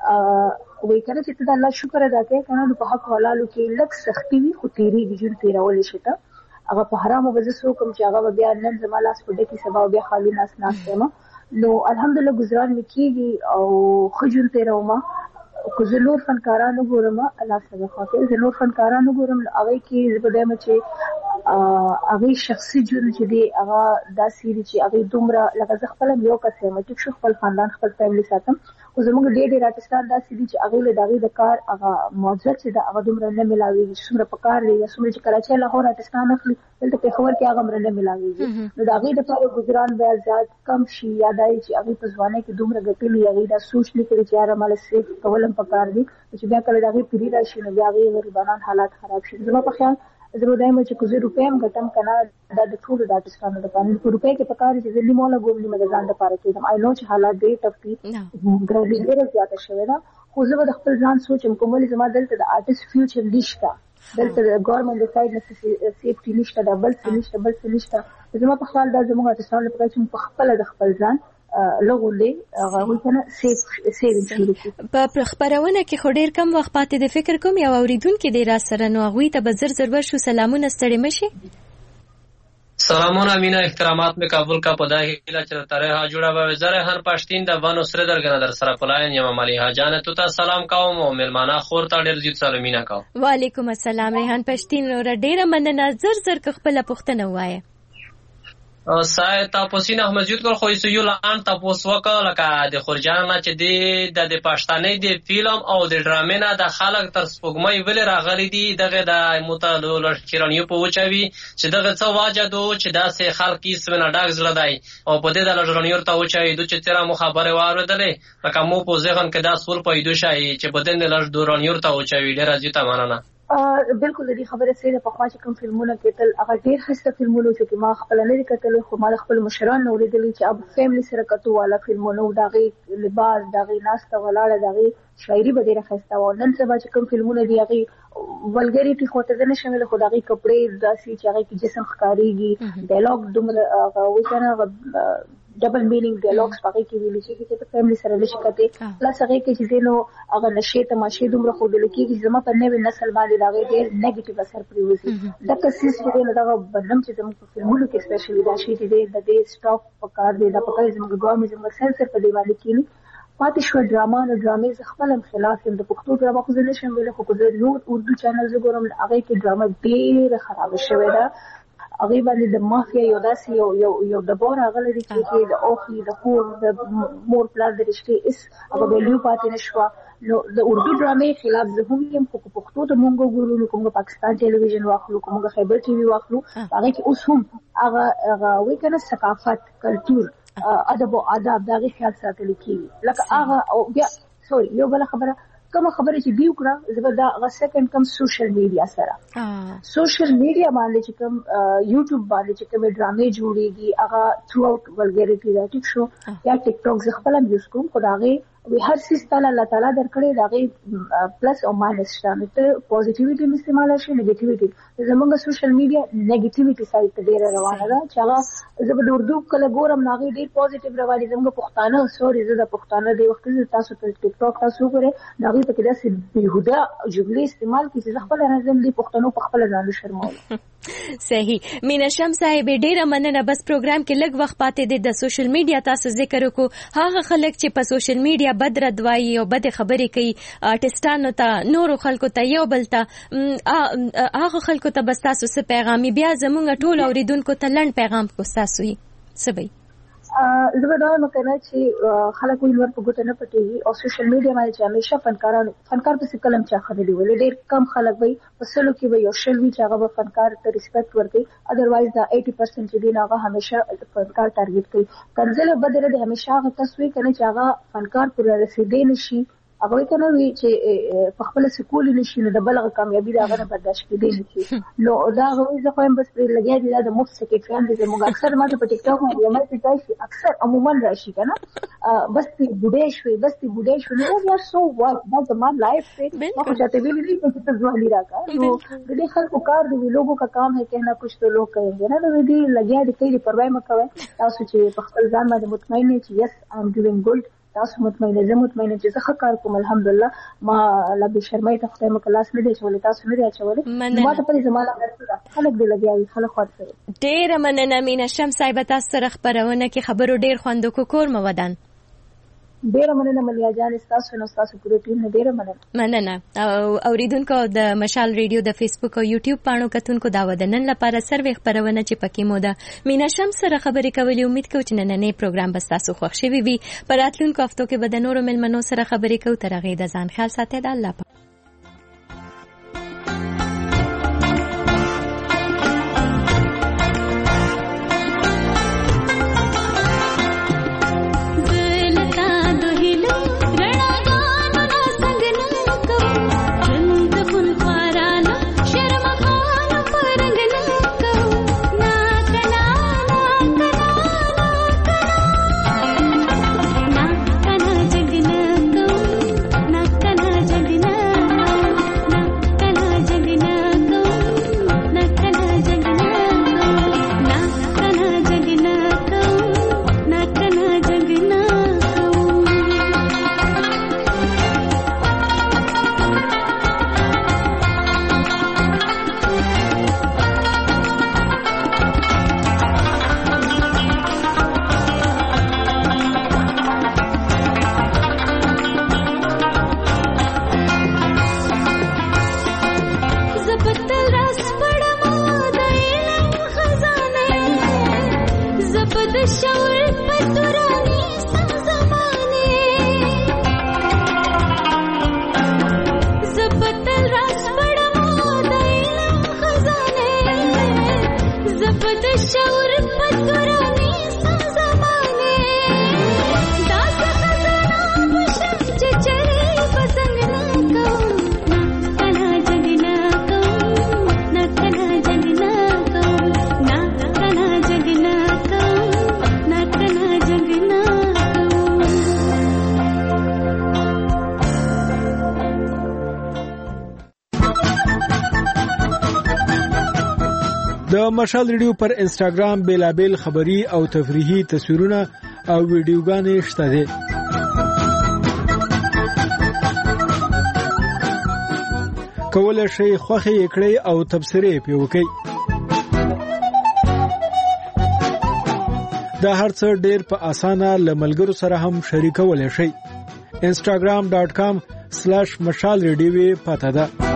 وې کړه چې ته الله شکر ادا کوي کنه په حق حلالو کې لک سختي وي خو تیری دي جوړ تیرول شي ته هغه په حرامو وځي سو کوم چې هغه بیا نن زما لاس په دې کې سبا بیا خالی ناس ناس ما نو الحمدلله گزاران وکيږي او خجل تیروما کو زلور فنکارانو ګورم الله سبحانه خاطر زلور فنکارانو ګورم هغه کې زبدم چې هغه شخصي جون چې دی هغه داسې چې هغه دومره لکه خپل یو کسه مټ شو خپل خاندان خپل فیملی ساتم او زموږ ډېر ډېر آرټستان داسې دي چې هغه له دغه د کار هغه موجود چې د هغه دومره نه ملاويږي څومره په کار دی یا څومره چې کراچۍ لاهور آرټستان اخلي دلته په خبر کې هغه مر نه ملاويږي نو د هغه د پاره گزاران بیا زیات کم شي یادای چې هغه په ځوانه کې دومره ګټلې هغه دا سوچ لیکلي چې یاره مال سیف کولم په کار دی چې بیا کله دغه پیری راشي نو بیا هغه غریبانان حالات خراب شي زما په خیال زه دایم چې کوزه روپیم غټم کنه د ټول د آرټستانو د باندې په روپې کې پکاره چې زلي مولا ګومني مدزان د پاره کېدم آی نو چې حالات ډېر ټفي ګرځي ډېر زیاته شوی دا خو زه د خپل ځان سوچم کومل زما دلته د آرټست فیوچر نشته دلته د ګورنمنت د سایډ نه سیفټي نشته ډبل نشته بل څه نشته زما په خیال دا زموږ آرټستانو لپاره چې په خپل د خپل ځان لغولې هغه ونه سیف سیف شروع په خبرونه کې خډیر کم وخت پاتې د فکر کوم یو اوریدونکو دی را سره نو هغه ته بزر زر ورشو سلامونه ستړي مشي سلامونه مینا احترامات میں کابل کا پدا ہیلا چلتا رہا جوڑا با وزاره هر پاشتین د وانو سره درګنه در سره پلاین یم مالی حاجان ته تا سلام کوم او ملمانه خور تا ډیر زیات سلامونه کوم وعلیکم السلام ریحان پاشتین اور ډیر مننه زر زر خپل پښتنه وایي سای تاسو نه مسجد کول خو یو لان تاسو وکړه لکه د خورجان نه چې د د پښتنې د فلم او د ډرامې نه د خلک تر سپوږمۍ ول راغلي دي دغه د متعلق لشکرانیو په وچوي چې دغه څه واجدو چې داسې خلک یې سونه ډاګ زړه دی او په دې د لشکرانیو ته وچوي د چې تیرا مخابره واردلې لکه مو په ځهن کې دا سول پیدا شي چې بدن د لشکرانیو ته وچوي ډیر ازیته ماننه بالکل دې خبره سره په خوا چې کوم فلمونه کېدل هغه ډېر خسته فلمونه چې ما خپل نه کتل خو ما خپل مشران نو لیدلې چې اب فیملی سره کتو والا فلمونه داغي لباس داغي ناسته ولاړه داغي شاعري به ډېر خسته و نن سبا چې کوم فلمونه دی هغه ولګریټي خو ته نه شامل خو داغي کپڑے داسي چې هغه کې جسم ښکاریږي ډایلاګ دومره وځنه ډبل مینینګ ډایلاګز پکې کې ویل شي چې په فیملی سره لشي کته پلس هغه کې چې نو هغه نشه تماشې دومره خو د لکی چې زما په نوې نسل باندې داغه ډېر نیگیټیو اثر پریوزي دا کسي چې نو دا بنم چې زموږ په فلمونو کې سپیشلی دا شي چې د دې سټاپ پکار دی دا پکې زموږ ګورمنټ زموږ سنسر په دی باندې کېنی پاتې شو ډراما او ډرامې ز خپل خلاف د پښتو ډراما خو نه شم ویل خو زه نور اردو چینل زه ګورم هغه کې ډراما ډېر خراب شوی دا هغه باندې د مافیا یو داسې یو یو یو د بور هغه لري چې د اوخي د کور د مور پلان د رښتې اس هغه ویلو پاتې نشو نو د اردو ډرامې خلاف زه هم یم خو پښتو د مونږ ګورو کوم پاکستان ټلویزیون واخلو کوم خیبر ټي وي واخلو هغه کې اوس هم هغه هغه وی کنه ثقافت کلچر ادب او آداب دغه خیال ساتل کیږي لکه هغه بیا سوري یو بل خبره کوم خبره چې دیو کړه زبر دا غ سکند کم سوشل میډیا سره سوشل میډیا باندې چې کوم یوټیوب باندې چې کوم ډرامې جوړيږي هغه ثرو اوټ ولګریټي دا ټیک شو یا ټیک ټاک زه خپل یوز کوم خدای وی هر څه تعالی الله تعالی درکړي داغه پلس او ماینس شته ته پوزټیویټي استعمال شي نیگیټیویټي زمونږ سوشل میډیا نیگیټیویټي سایت ته ډیره روانه ده چې هغه زبر د اردو کله ګورم ناغي ډیر پوزټیو رواني زمونږ پښتانه سوري زه د پښتانه دی وخت تاسو ته ټیک ټاک تاسو غره ناغي ته کله سي بهوده جملې استعمال کیږي زه خپل راځم دی پښتنو په خپل ځان شرمول صحیح مینا شم صاحب ډیره مننه بس پروګرام کې لږ وخت پاتې دی د سوشل میډیا تاسو ذکر وکړو هغه خلک چې په سوشل میډیا بد ردوایي او بد خبرې کوي آرټستانو ته نورو خلکو ته یو بل ته هغه خلکو ته بس تاسو څه پیغامي بیا زمونږ ټول اوریدونکو ته لنډ پیغام کو تاسو یې سبي زه دا نو کنه چې خلک ویل ور په ګوته نه پټي او سوشل میډیا باندې چې همیشه فنکارانو فنکار په کلم چا خبرې ولې ډېر کم خلک وي په سلو کې وي او شل وی چې هغه فنکار ته ریسپیکټ ورکړي اذروایز دا eighty percent چې دی هغه همیشه فنکار ټارګټ کوي کنځله بدره د همیشه هغه تسوي کنه چې هغه فنکار پر رسیدې نشي هغه کنه وی چې په خپل سکول نشي نو د بلغه کامیابی دا غره برداشت کېدی نشي نو دا غوي زه خو هم بس پر لګیا دي دا مفت کې فهم دي موږ اکثر ما ته په ټیک ټاک باندې ما ته تاسو اکثر عموما راشي کنه بس تی بډې شوي بس تی بډې شوي نو یا سو واټ دا زموږ لایف ته ما خو چاته ویلې دي چې ته ځوالي راکا نو دې خلکو کار دی لوګو کا کام ہے کہنا کچھ تو لوگ کہیں گے نا نو دې لګیا دي کوي پروايي مکوي تاسو چې په خپل ځان باندې مطمئن یې چې یس ام ډوینګ ګډ تاسو مطمئنه زه مطمئنه چې زه ښه کار کوم الحمدلله ما لا به شرمای ته خدای مکلاس نه دی چې تاسو نه دی چولې ما ته په زمانه راځي خلک دی لګیاوي خلک خاطر ډېر مننه مینا شم صاحب تاسو سره خبرونه کې خبرو ډېر خوند کو کور مو ودان ډېر مننه ملیا جان تاسو نو تاسو پوره ټیم نه ډېر مننه مننه او اوریدونکو د مشال ریډیو د فیسبوک او یوټیوب پاڼو کتونکو دا ودنن لپاره سروي خبرونه چې پکې مو ده مینا شم سره خبرې کولې امید کوم چې نن نه پروګرام بس تاسو خوښ شي وي پر راتلونکو هفتو کې به د نورو ملمنو سره خبرې کوو تر هغه د ځان خیال ساتئ د الله په Na د مشال ریډیو پر انسټاګرام بیلابل خبری او تفریحي تصویرونه او ویډیوګانې شته دي. کولای شئ خوښه یې کړئ او تبصرې پې وکړئ. دا هر څه ډېر په اسانه له ملګرو سره هم شریکولی شئ. انسټاګرام ډاټ کام سلیش مشال ریډیو پته ده.